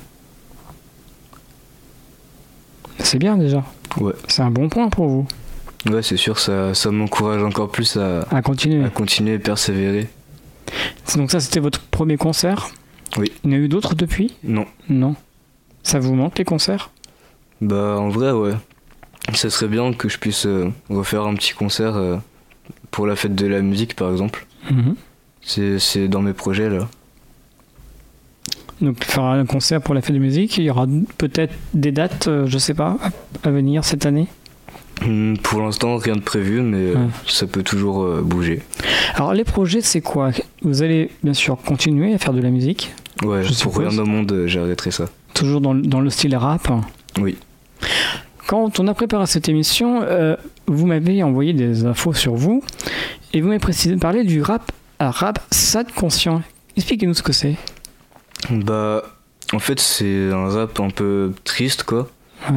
C'est bien déjà. Ouais. C'est un bon point pour vous. Ouais, c'est sûr, ça, ça m'encourage encore plus à, à continuer. à continuer et persévérer. Donc ça, c'était votre premier concert? Oui. Il y en a eu d'autres depuis? Non. Non. Ça vous manque les concerts? Bah en vrai, ouais. Ça serait bien que je puisse euh, refaire un petit concert euh, pour la fête de la musique, par exemple. Mmh. C'est, c'est dans mes projets, là. Donc faire un concert pour la fête de musique, il y aura peut-être des dates, euh, je sais pas, à venir cette année? Mmh, pour l'instant, rien de prévu, mais ouais. ça peut toujours euh, bouger. Alors les projets, c'est quoi? Vous allez bien sûr continuer à faire de la musique? Ouais, je pour rien au monde, j'arrêterai ça. Toujours dans, dans le style rap? Oui. Quand on a préparé cette émission, euh, vous m'avez envoyé des infos sur vous et vous m'avez précisé de parler du rap à rap sad conscient. Expliquez-nous ce que c'est. Bah, en fait, c'est un rap un peu triste, quoi. Ouais.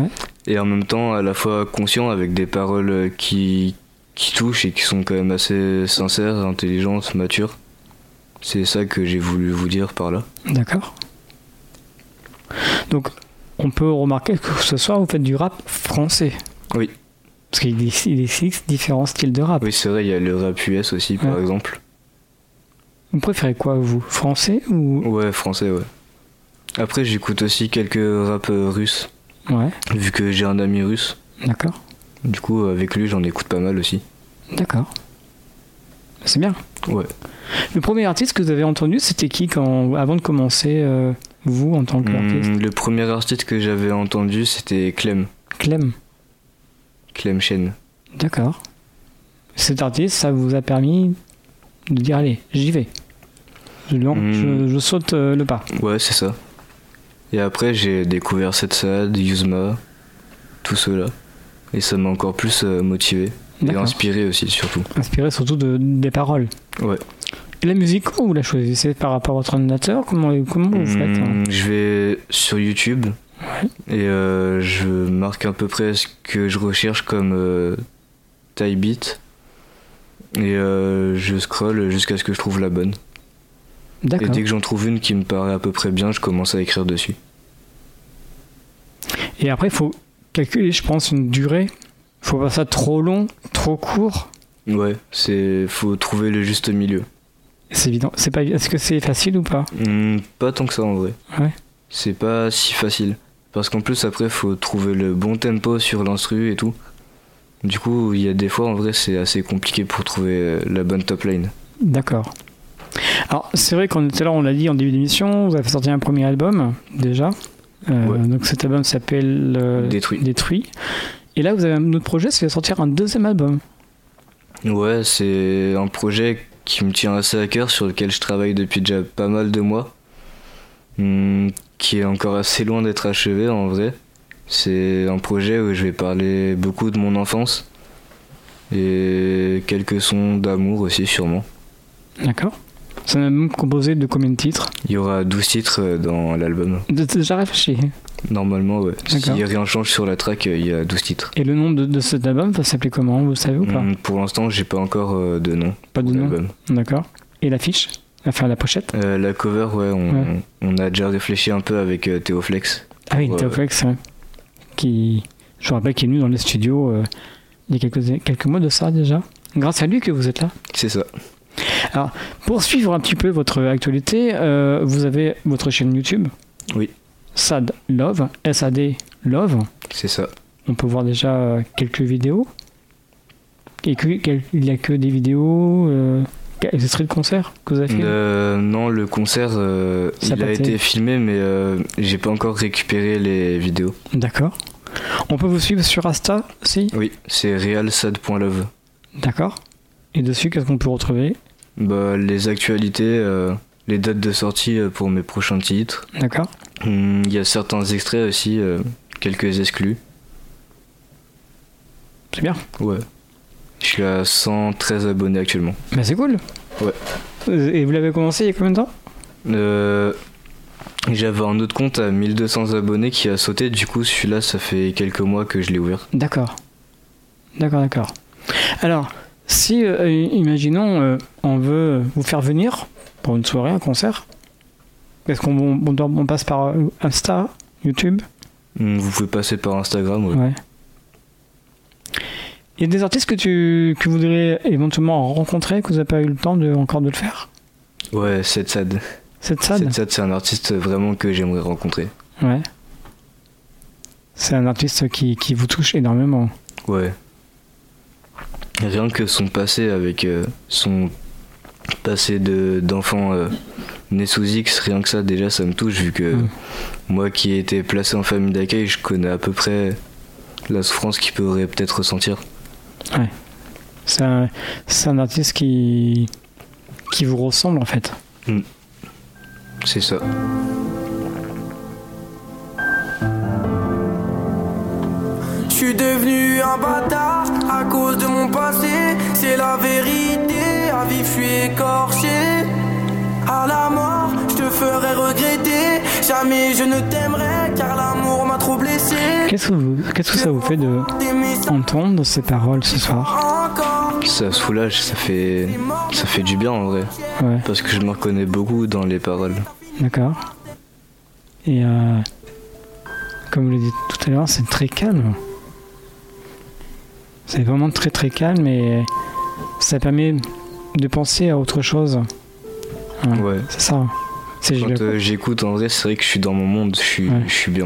et en même temps à la fois conscient avec des paroles qui, qui touchent et qui sont quand même assez sincères, intelligentes, matures. C'est ça que j'ai voulu vous dire par là. D'accord. Donc, on peut remarquer que ce soir, vous faites du rap français. Oui. Parce qu'il existe différents styles de rap. Oui, c'est vrai, il y a le rap U S aussi, par ouais. exemple. Vous préférez quoi, vous? Français ou... Ouais, français, ouais. Après, j'écoute aussi quelques rap russes. Ouais. Vu que j'ai un ami russe. D'accord. Du coup, avec lui, j'en écoute pas mal aussi. D'accord. C'est bien. Ouais. Le premier artiste que vous avez entendu, c'était qui quand, avant de commencer, euh, vous, en tant qu'artiste? mmh, Le premier artiste que j'avais entendu, c'était Clem. Clem. Clem Chen. D'accord. Cet artiste, ça vous a permis de dire, allez, j'y vais. Je, non, mmh. je, je saute euh, le pas. Ouais, c'est ça. Et après, j'ai découvert Seth Saad, Yuzma, tout cela. Et ça m'a encore plus euh, motivé. D'accord. Et inspiré aussi, surtout. Inspiré surtout de, des paroles. Ouais. Et la musique, comment vous la choisissez? Par rapport à votre ordinateur? Comment, comment vous faites hein? Je vais sur YouTube. Ouais. Et euh, je marque à peu près ce que je recherche comme euh, taille beat. Et euh, je scrolle jusqu'à ce que je trouve la bonne. D'accord. Et dès que j'en trouve une qui me paraît à peu près bien, je commence à écrire dessus. Et après, il faut calculer, je pense, une durée. Il faut pas ça trop long, trop court. Ouais, c'est faut trouver le juste milieu. C'est évident. C'est pas. Est-ce que c'est facile ou pas? Mmh, Pas tant que ça en vrai. Ouais. C'est pas si facile. Parce qu'en plus, après, faut trouver le bon tempo sur l'instru et tout. Du coup, il y a des fois, en vrai, c'est assez compliqué pour trouver la bonne top line. D'accord. Alors, c'est vrai qu'on était là, on l'a dit en début d'émission, vous avez sorti un premier album, déjà. Euh, ouais. Donc cet album s'appelle euh, Détruit. Détruit. Et là, vous avez un autre projet, c'est de sortir un deuxième album. Ouais, c'est un projet qui me tient assez à cœur, sur lequel je travaille depuis déjà pas mal de mois. Hum, qui est encore assez loin d'être achevé, en vrai. C'est un projet où je vais parler beaucoup de mon enfance. Et quelques sons d'amour aussi, sûrement. D'accord. C'est un album composé de combien de titres? Il y aura douze titres dans l'album. T'as déjà réfléchi? Normalement, ouais. D'accord. Si rien change sur la track, il y a douze titres. Et le nom de, de cet album va s'appeler comment? Vous savez ou pas? mmh, Pour l'instant, j'ai pas encore euh, de nom. Pas de nom? D'accord. Et l'affiche? Enfin, la pochette? euh, La cover, ouais on, ouais. on a déjà réfléchi un peu avec euh, Théoflex. Ah oui, Théoflex, euh... ouais. Qui, je vous rappelle, qui est venu dans les studios euh, il y a quelques, quelques mois de ça déjà. Grâce à lui que vous êtes là. C'est ça. Alors, pour suivre un petit peu votre actualité, euh, vous avez votre chaîne YouTube. Oui. Sad Love, S A D Love. C'est ça. On peut voir déjà quelques vidéos. Et que, il n'y a que des vidéos, euh, des extraits de concert que vous avez filmé? euh, Non, le concert, euh, il a été filmé, mais euh, j'ai pas encore récupéré les vidéos. D'accord. On peut vous suivre sur Insta aussi? Oui, c'est realsad point love. D'accord. Et dessus, qu'est-ce qu'on peut retrouver? Bah, les actualités, euh, les dates de sortie pour mes prochains titres. D'accord. Il hum, y a certains extraits aussi, euh, quelques exclus. C'est bien. Ouais. Je suis à cent treize abonnés actuellement. Bah c'est cool. Ouais. Et vous l'avez commencé il y a combien de temps? euh, J'avais un autre compte à mille deux cents abonnés qui a sauté, du coup celui-là ça fait quelques mois que je l'ai ouvert. D'accord. D'accord, d'accord. Alors, si, euh, imaginons, euh, on veut vous faire venir pour une soirée, un concert, est-ce qu'on on, on, on passe par Insta, YouTube? Vous pouvez passer par Instagram, ouais. Ouais. Il y a des artistes que tu que vous voudriez éventuellement rencontrer, que vous n'avez pas eu le temps de, encore de le faire? Ouais, Seth Saad. Seth Saad Seth Saad, c'est un artiste vraiment que j'aimerais rencontrer. Ouais. C'est un artiste qui, qui vous touche énormément. Ouais. Rien que son passé avec euh, son passé de, d'enfant euh, né sous X, rien que ça déjà ça me touche, vu que mmh. moi qui ai été placé en famille d'accueil, je connais à peu près la souffrance qu'il pourrait peut-être ressentir. Ouais. C'est un, c'est un artiste qui, qui vous ressemble en fait. Mmh. C'est ça. Je suis devenu un bâtard à cause de mon passé. C'est la vérité, à vif je suis écorché. À la mort, je te te ferai regretter. Jamais je ne t'aimerai car l'amour m'a trop blessé. Qu'est-ce que, vous, qu'est-ce que ça vous fait de entendre ces paroles ce soir? Ça soulage, ça fait, ça fait du bien en vrai. Ouais. Parce que je me reconnais beaucoup dans les paroles. D'accord. Et euh, comme vous l'avez dit tout à l'heure, c'est très calme. C'est vraiment très très calme et ça permet de penser à autre chose. Ouais. Ouais. C'est ça. C'est Quand euh, j'écoute, en vrai, c'est vrai que je suis dans mon monde, je suis, ouais. je suis bien.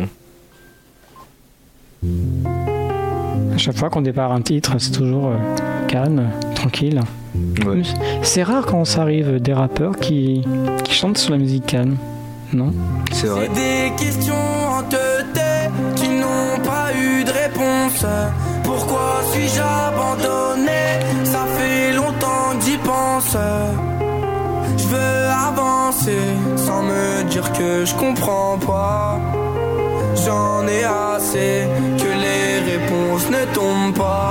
À chaque fois qu'on départ un titre, c'est toujours euh, calme, tranquille. Ouais. C'est rare quand ça arrive des rappeurs qui, qui chantent sur la musique calme, non? C'est vrai. C'est des questions en tête qui n'ont pas eu de réponse. Pourquoi suis-je abandonné? Ça fait longtemps que j'y pense. Je veux avancer sans me dire que je comprends pas. J'en ai assez que les réponses ne tombent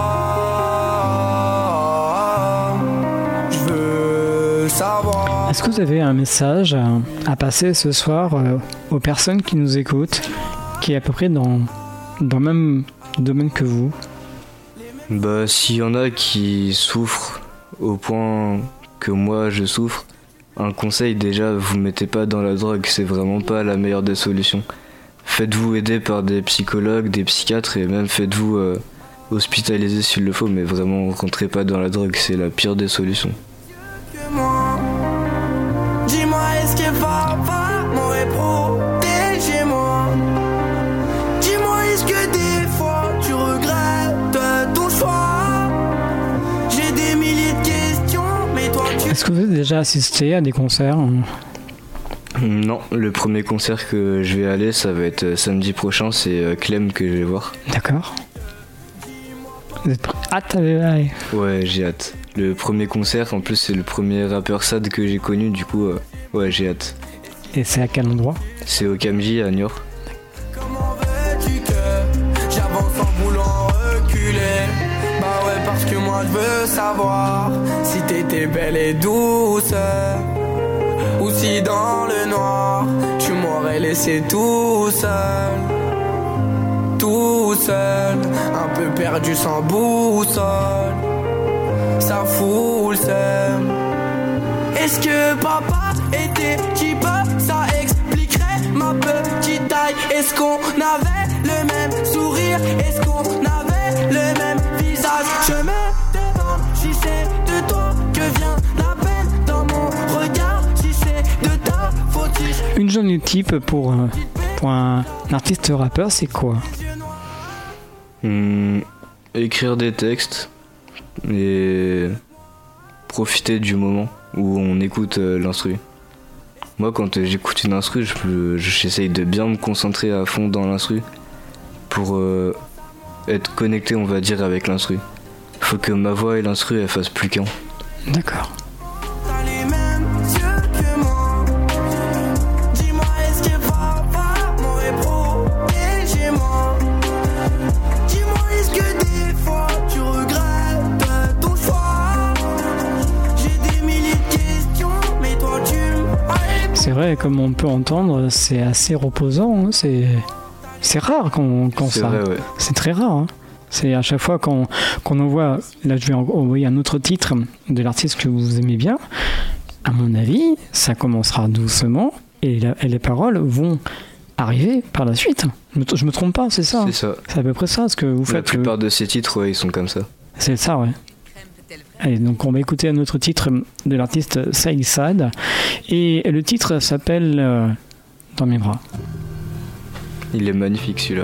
pas. Je veux savoir. Est-ce que vous avez un message à, à passer ce soir euh, aux personnes qui nous écoutent, qui est à peu près dans, dans le même domaine que vous? Bah, s'il y en a qui souffrent au point que moi je souffre, un conseil déjà, vous mettez pas dans la drogue, c'est vraiment pas la meilleure des solutions. Faites-vous aider par des psychologues, des psychiatres et même faites-vous euh, hospitaliser s'il le faut, mais vraiment rentrez pas dans la drogue, c'est la pire des solutions. Dis-moi, est-ce que papa m'aurait protégé moi? Dis-moi, est-ce que des fois tu regrettes ton choix? J'ai des milliers de questions, mais toi tu... Est-ce que vous avez déjà assisté à des concerts? Non, le premier concert que je vais aller, ça va être samedi prochain, c'est Clem que je vais voir. D'accord. Vous êtes hâte à aller? Ouais, j'ai hâte. Le premier concert, en plus, c'est le premier rappeur sad que j'ai connu, du coup, euh, ouais, j'ai hâte. Et c'est à quel endroit? C'est au Camji à Niort. Comment veux-tu que j'avance en voulant reculer? Bah ouais, parce que moi je veux savoir si t'étais belle et douce, ou si dans le noir tu m'aurais laissé tout seul, tout seul, un peu perdu sans boussole. Ça fout le seum. Est-ce que papa était cheap? Ça expliquerait ma petite taille. Est-ce qu'on avait le même sourire? Est-ce qu'on avait le même visage? Je me demande si c'est de toi que vient la peine dans mon regard. Si c'est de ta faute. Une journée type pour, euh, pour un artiste rappeur, c'est quoi? Hum, écrire des textes et profiter du moment où on écoute euh, l'instru. Moi, quand euh, j'écoute une instru, je peux, j'essaye de bien me concentrer à fond dans l'instru pour euh, être connecté, on va dire, avec l'instru. Faut que ma voix et l'instru elles fassent plus qu'un. D'accord. T'as les mêmes yeux que moi. Dis-moi, est-ce que papa m'aurait protégé moi? Dis-moi, est-ce que des fois tu regrettes ton choix? J'ai des milliers de questions, mais toi tu m'as... C'est vrai, comme on peut entendre, c'est assez reposant. Hein. C'est, c'est rare quand, quand C'est ça. vrai, ouais. C'est très rare. Hein. C'est à chaque fois qu'on, qu'on envoie. Là, je vais envoyer un autre titre de l'artiste que vous aimez bien. À mon avis, ça commencera doucement et, la, et les paroles vont arriver par la suite. Je me, je me trompe pas, c'est ça. C'est ça. C'est à peu près ça ce que vous La faites. plupart euh, de ces titres, ouais, ils sont comme ça. C'est ça, ouais. Allez, donc on va écouter un autre titre de l'artiste Saïd Saad. Et le titre s'appelle euh, Dans mes bras. Il est magnifique celui-là.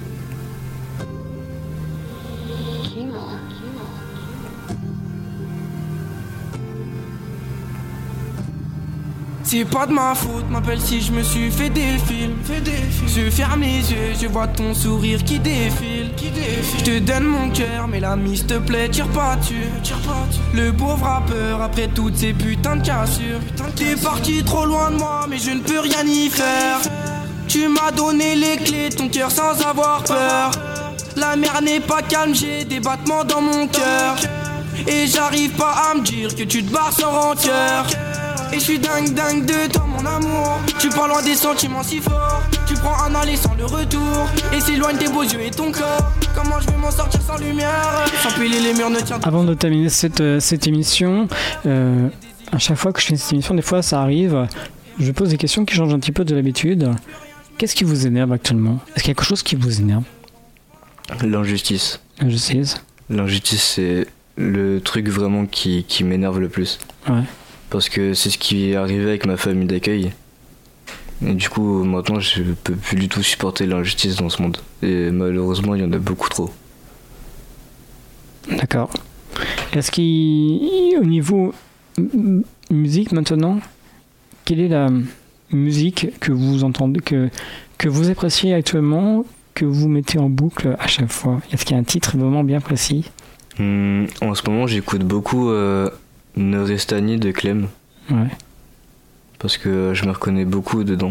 C'est pas de ma faute, m'appelle si je me suis fait des films. Je ferme les yeux, je vois ton sourire qui défile. Je te donne mon cœur, mais l'ami s'il te plaît, tire pas dessus. Le pauvre rappeur, après toutes ces putains de cassures. T'es parti trop loin de moi, mais je ne peux rien y faire. Tu m'as donné les clés de ton cœur sans avoir peur. La mer n'est pas calme, j'ai des battements dans mon cœur. Et j'arrive pas à me dire que tu te barres sans rancœur. Et je suis dingue dingue de toi mon amour. Tu pars loin des sentiments si forts. Tu prends un aller sans le retour. Et s'éloigne tes beaux yeux et ton corps. Comment je vais m'en sortir sans lumière? Sans piler les murs ne tient. Avant de terminer cette, euh, cette émission, euh, à chaque fois que je fais cette émission, des fois ça arrive, je pose des questions qui changent un petit peu de l'habitude. Qu'est-ce qui vous énerve actuellement? Est-ce qu'il y a quelque chose qui vous énerve? L'injustice. L'injustice. L'injustice, c'est le truc vraiment qui, qui m'énerve le plus. Ouais. Parce que c'est ce qui est arrivé avec ma famille d'accueil. Et du coup, maintenant, je peux plus du tout supporter l'injustice dans ce monde. Et malheureusement, il y en a beaucoup trop. D'accord. Est-ce qu'au niveau m- musique maintenant, quelle est la musique que vous entendez, que, que vous appréciez actuellement, que vous mettez en boucle à chaque fois? Est-ce qu'il y a un titre vraiment bien précis? Hum, en ce moment, j'écoute beaucoup euh, Neurestani de Clem. Ouais. Parce que je me reconnais beaucoup dedans.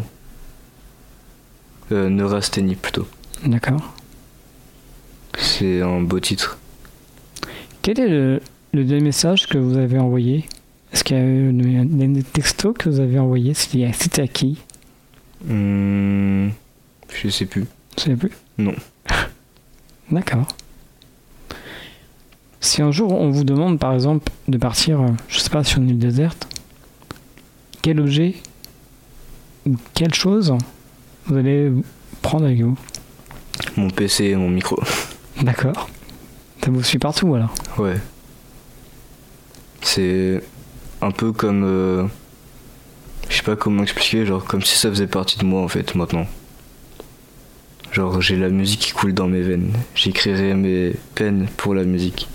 Euh, Neurasthénie plutôt. D'accord. C'est un beau titre. Quel est le, le dernier message que vous avez envoyé? Est-ce qu'il y a eu un des textos que vous avez envoyé? C'était, c'était à qui? Hum, je sais plus. Vous savez plus? Non. D'accord. Si un jour on vous demande par exemple de partir, je sais pas, sur une île déserte, quel objet ou quelle chose vous allez prendre avec vous? Mon P C et mon micro. D'accord. Ça vous suit partout alors? Ouais. C'est un peu comme... Euh, je sais pas comment expliquer, genre comme si ça faisait partie de moi en fait maintenant. Genre j'ai la musique qui coule dans mes veines. J'écrirai mes peines pour la musique.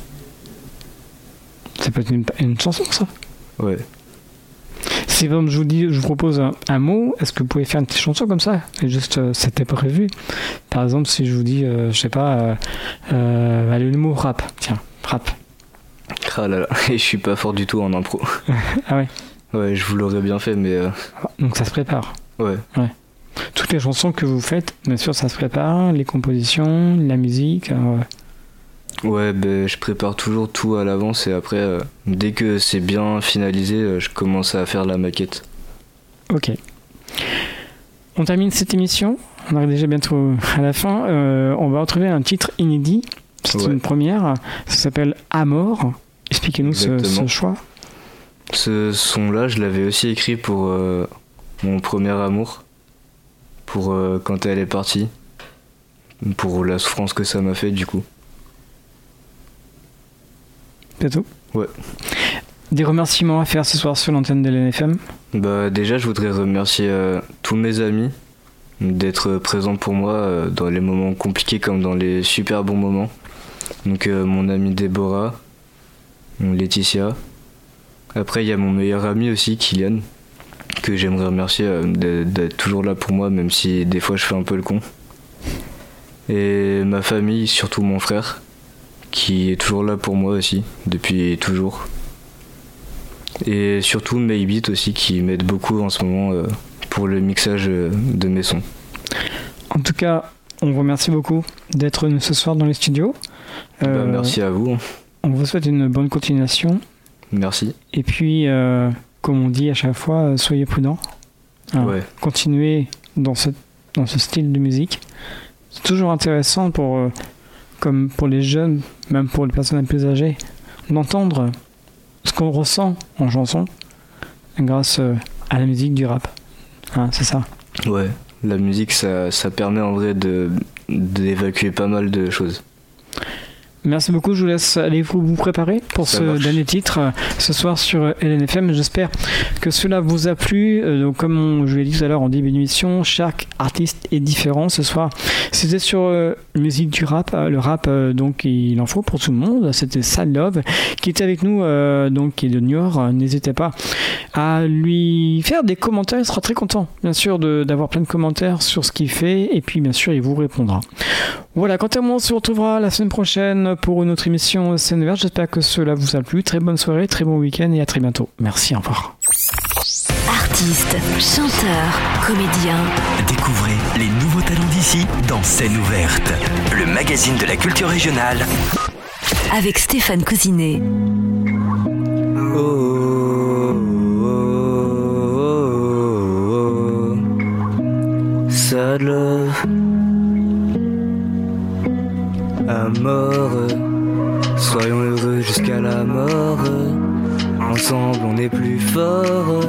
Ça peut être une, une chanson ça? Ouais. Si comme je vous dis, je vous propose un, un mot, est-ce que vous pouvez faire une petite chanson comme ça? Et juste, euh, c'était prévu. Par exemple, si je vous dis, euh, je sais pas, euh, euh, allez, le mot rap. Tiens, rap. Ah là là, et je suis pas fort du tout en impro. Ah ouais? Ouais, je vous l'aurais bien fait, mais... Euh... Donc ça se prépare. Ouais. Ouais. Toutes les chansons que vous faites, bien sûr, ça se prépare, les compositions, la musique. Euh... Ouais, ben, je prépare toujours tout à l'avance et après, euh, dès que c'est bien finalisé, euh, je commence à faire la maquette. Ok. On termine cette émission. On arrive déjà bientôt à la fin. Euh, on va retrouver un titre inédit. C'est Ouais. une première. Ça s'appelle Amor. Expliquez-nous ce, ce choix. Ce son-là, je l'avais aussi écrit pour euh, mon premier amour. Pour euh, quand elle est partie. Pour la souffrance que ça m'a fait, du coup. C'est tout? Ouais. Des remerciements à faire ce soir sur l'antenne de l'N F M? Bah déjà, je voudrais remercier euh, tous mes amis d'être présents pour moi euh, dans les moments compliqués comme dans les super bons moments. Donc euh, mon amie Déborah, mon Laetitia. Après, il y a mon meilleur ami aussi, Kylian, que j'aimerais remercier euh, d'être, d'être toujours là pour moi, même si des fois je fais un peu le con. Et ma famille, surtout mon frère, qui est toujours là pour moi aussi, depuis toujours. Et surtout Maybit aussi, qui m'aide beaucoup en ce moment euh, pour le mixage euh, de mes sons. En tout cas, on vous remercie beaucoup d'être venu ce soir dans les studios. Euh, bah, merci à vous. On vous souhaite une bonne continuation. Merci. Et puis, euh, comme on dit à chaque fois, soyez prudents. Hein, ouais. Continuez dans ce, dans ce style de musique. C'est toujours intéressant pour, euh, comme pour les jeunes, même pour les personnes plus âgées, d'entendre ce qu'on ressent en chanson grâce à la musique du rap. Hein, c'est ça. Ouais, la musique, ça, ça permet en vrai de, d'évacuer pas mal de choses. Merci beaucoup, je vous laisse aller vous, vous préparer pour Ça ce marche. dernier titre euh, ce soir sur L N F M. J'espère que cela vous a plu. Euh, donc, comme on, je l'ai dit tout à l'heure en début d'émission, chaque artiste est différent. Ce soir, c'était sur euh, musique du rap. Euh, le rap, euh, donc, il en faut pour tout le monde. C'était Sad Love qui était avec nous, euh, donc, qui est de Niort. Euh, N'hésitez pas à lui faire des commentaires. Il sera très content, bien sûr, de, d'avoir plein de commentaires sur ce qu'il fait. Et puis, bien sûr, il vous répondra. Voilà, quant à moi, on se retrouvera la semaine prochaine pour une autre émission Scène Verte. J'espère que cela vous a plu. Très bonne soirée, très bon week-end et à très bientôt. Merci, au revoir. Artistes, chanteurs, comédiens. Découvrez les nouveaux talents d'ici dans Scène Ouverte, le magazine de la culture régionale. Avec Stéphane Cousinet. Oh, oh, oh. pas de love. À mort, soyons heureux jusqu'à la mort. Ensemble on est plus fort.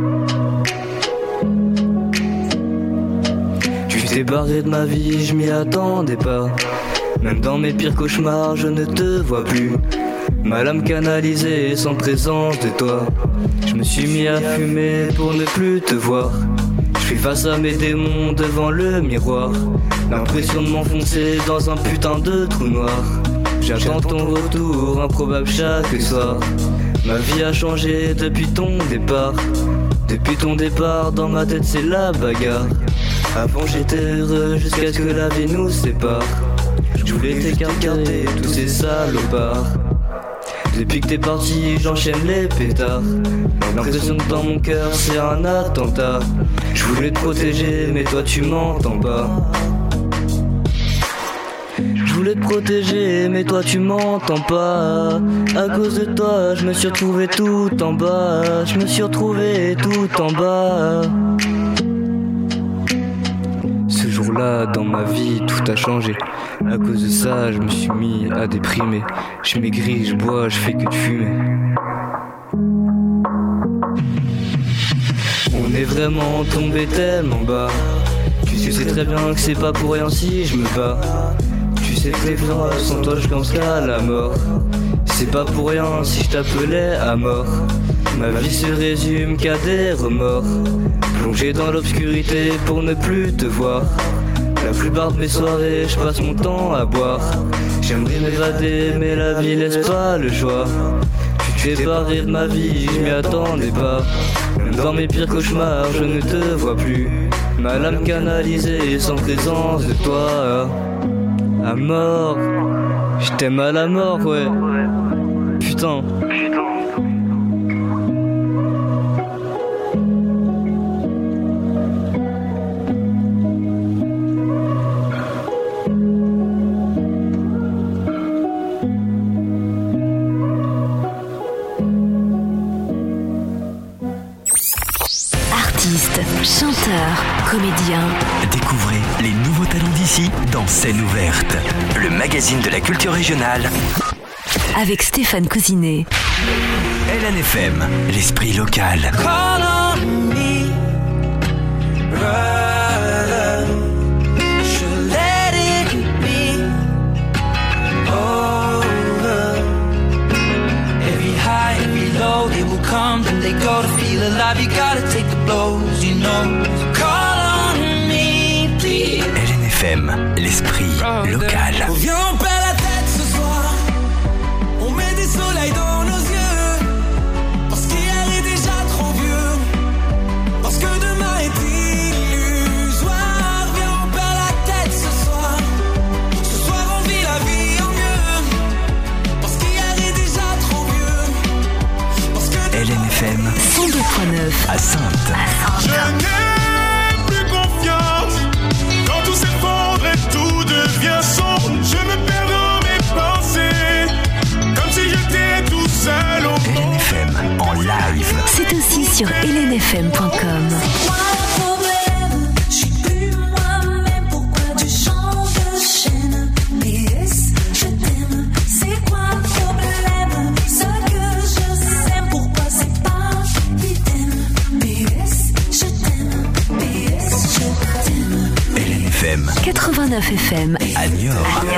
Tu t'es barré de ma vie, je m'y attendais pas. Même dans mes pires cauchemars, je ne te vois plus. Ma lame canalisée sans présence de toi. Je me suis mis à fumer pour ne plus te voir. Je suis face à mes démons devant le miroir. L'impression de m'enfoncer dans un putain de trou noir. J'attends ton retour improbable chaque soir. Ma vie a changé depuis ton départ. Depuis ton départ, dans ma tête c'est la bagarre. Avant j'étais heureux jusqu'à ce que la vie nous sépare. Je voulais t'écarter tous ces salopards. Depuis que t'es parti, j'enchaîne les pétards. L'impression que dans mon cœur c'est un attentat. Je voulais te protéger mais toi tu m'entends pas. Je voulais te protéger mais toi tu m'entends pas. À cause de toi je me suis retrouvé tout en bas. Je me suis retrouvé tout en bas. Ce jour-là dans ma vie tout a changé. À cause de ça je me suis mis à déprimer. Je maigris, je bois, je fais que de fumer. On est vraiment tombé tellement bas. Tu sais très bien que c'est pas pour rien si je me bats. Tu sais très bien sans toi je pense qu'à la mort. C'est pas pour rien si je t'appelais à mort. Ma vie se résume qu'à des remords. Plongé dans l'obscurité pour ne plus te voir. La plupart de mes soirées, je passe mon temps à boire. J'aimerais m'évader, mais la vie laisse pas le choix. Tu t'es barré de ma vie, je m'y attendais pas. Même dans mes pires cauchemars, je ne te vois plus. Ma lame canalisée sans présence de toi. À mort, je t'aime à la mort, ouais. Putain. Chanteur, comédien. Découvrez les nouveaux talents d'ici dans Scène ouverte, le magazine de la culture régionale. Avec Stéphane Cousinet. L N F M, l'esprit local. Call on me, brother. Should let it be over. Every high, every low, they will come, then they go. To feel alive, you gotta take the blows, you know. So call on me, please. L N F M, l'esprit local. On vient, on perd la tête ce soir. On met des soleils dans nos yeux. Parce qu'hier est déjà trop vieux. Parce que demain est illusoire. Viens, on perd la tête ce soir. Ce soir on vit la vie en mieux. Parce qu'hier est déjà trop vieux. Parce que L N F M cent deux virgule neuf à Saintes. Je n'ai plus confiance quand tout s'effondre et tout devient sombre. Je me perds dans mes pensées comme si j'étais tout seul au L N F M en live. C'est aussi sur L N F M point com. quatre-vingt-neuf F M à Niort.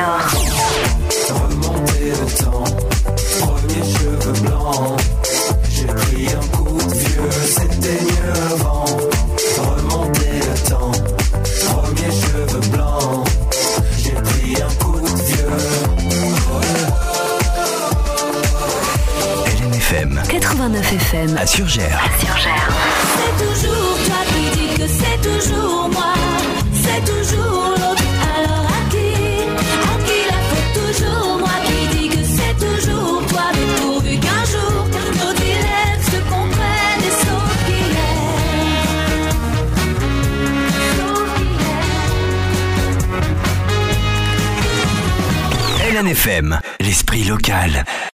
remonter le temps, premier cheveux blancs. J'ai pris un coup de vieux, c'était mieux avant. Remonter le temps, premier cheveux blancs. J'ai pris un coup de vieux. L N F M quatre-vingt-neuf F M à Surgères. C'est toujours toi qui dis que c'est toujours moi. C'est toujours l'autre. Alors à qui, à qui la faute? Toujours moi qui dis que c'est toujours toi. Mais pourvu qu'un jour nos dilemmes se comprennent et sauf qu'il est, sauf qu'il est. L N F M, l'esprit local.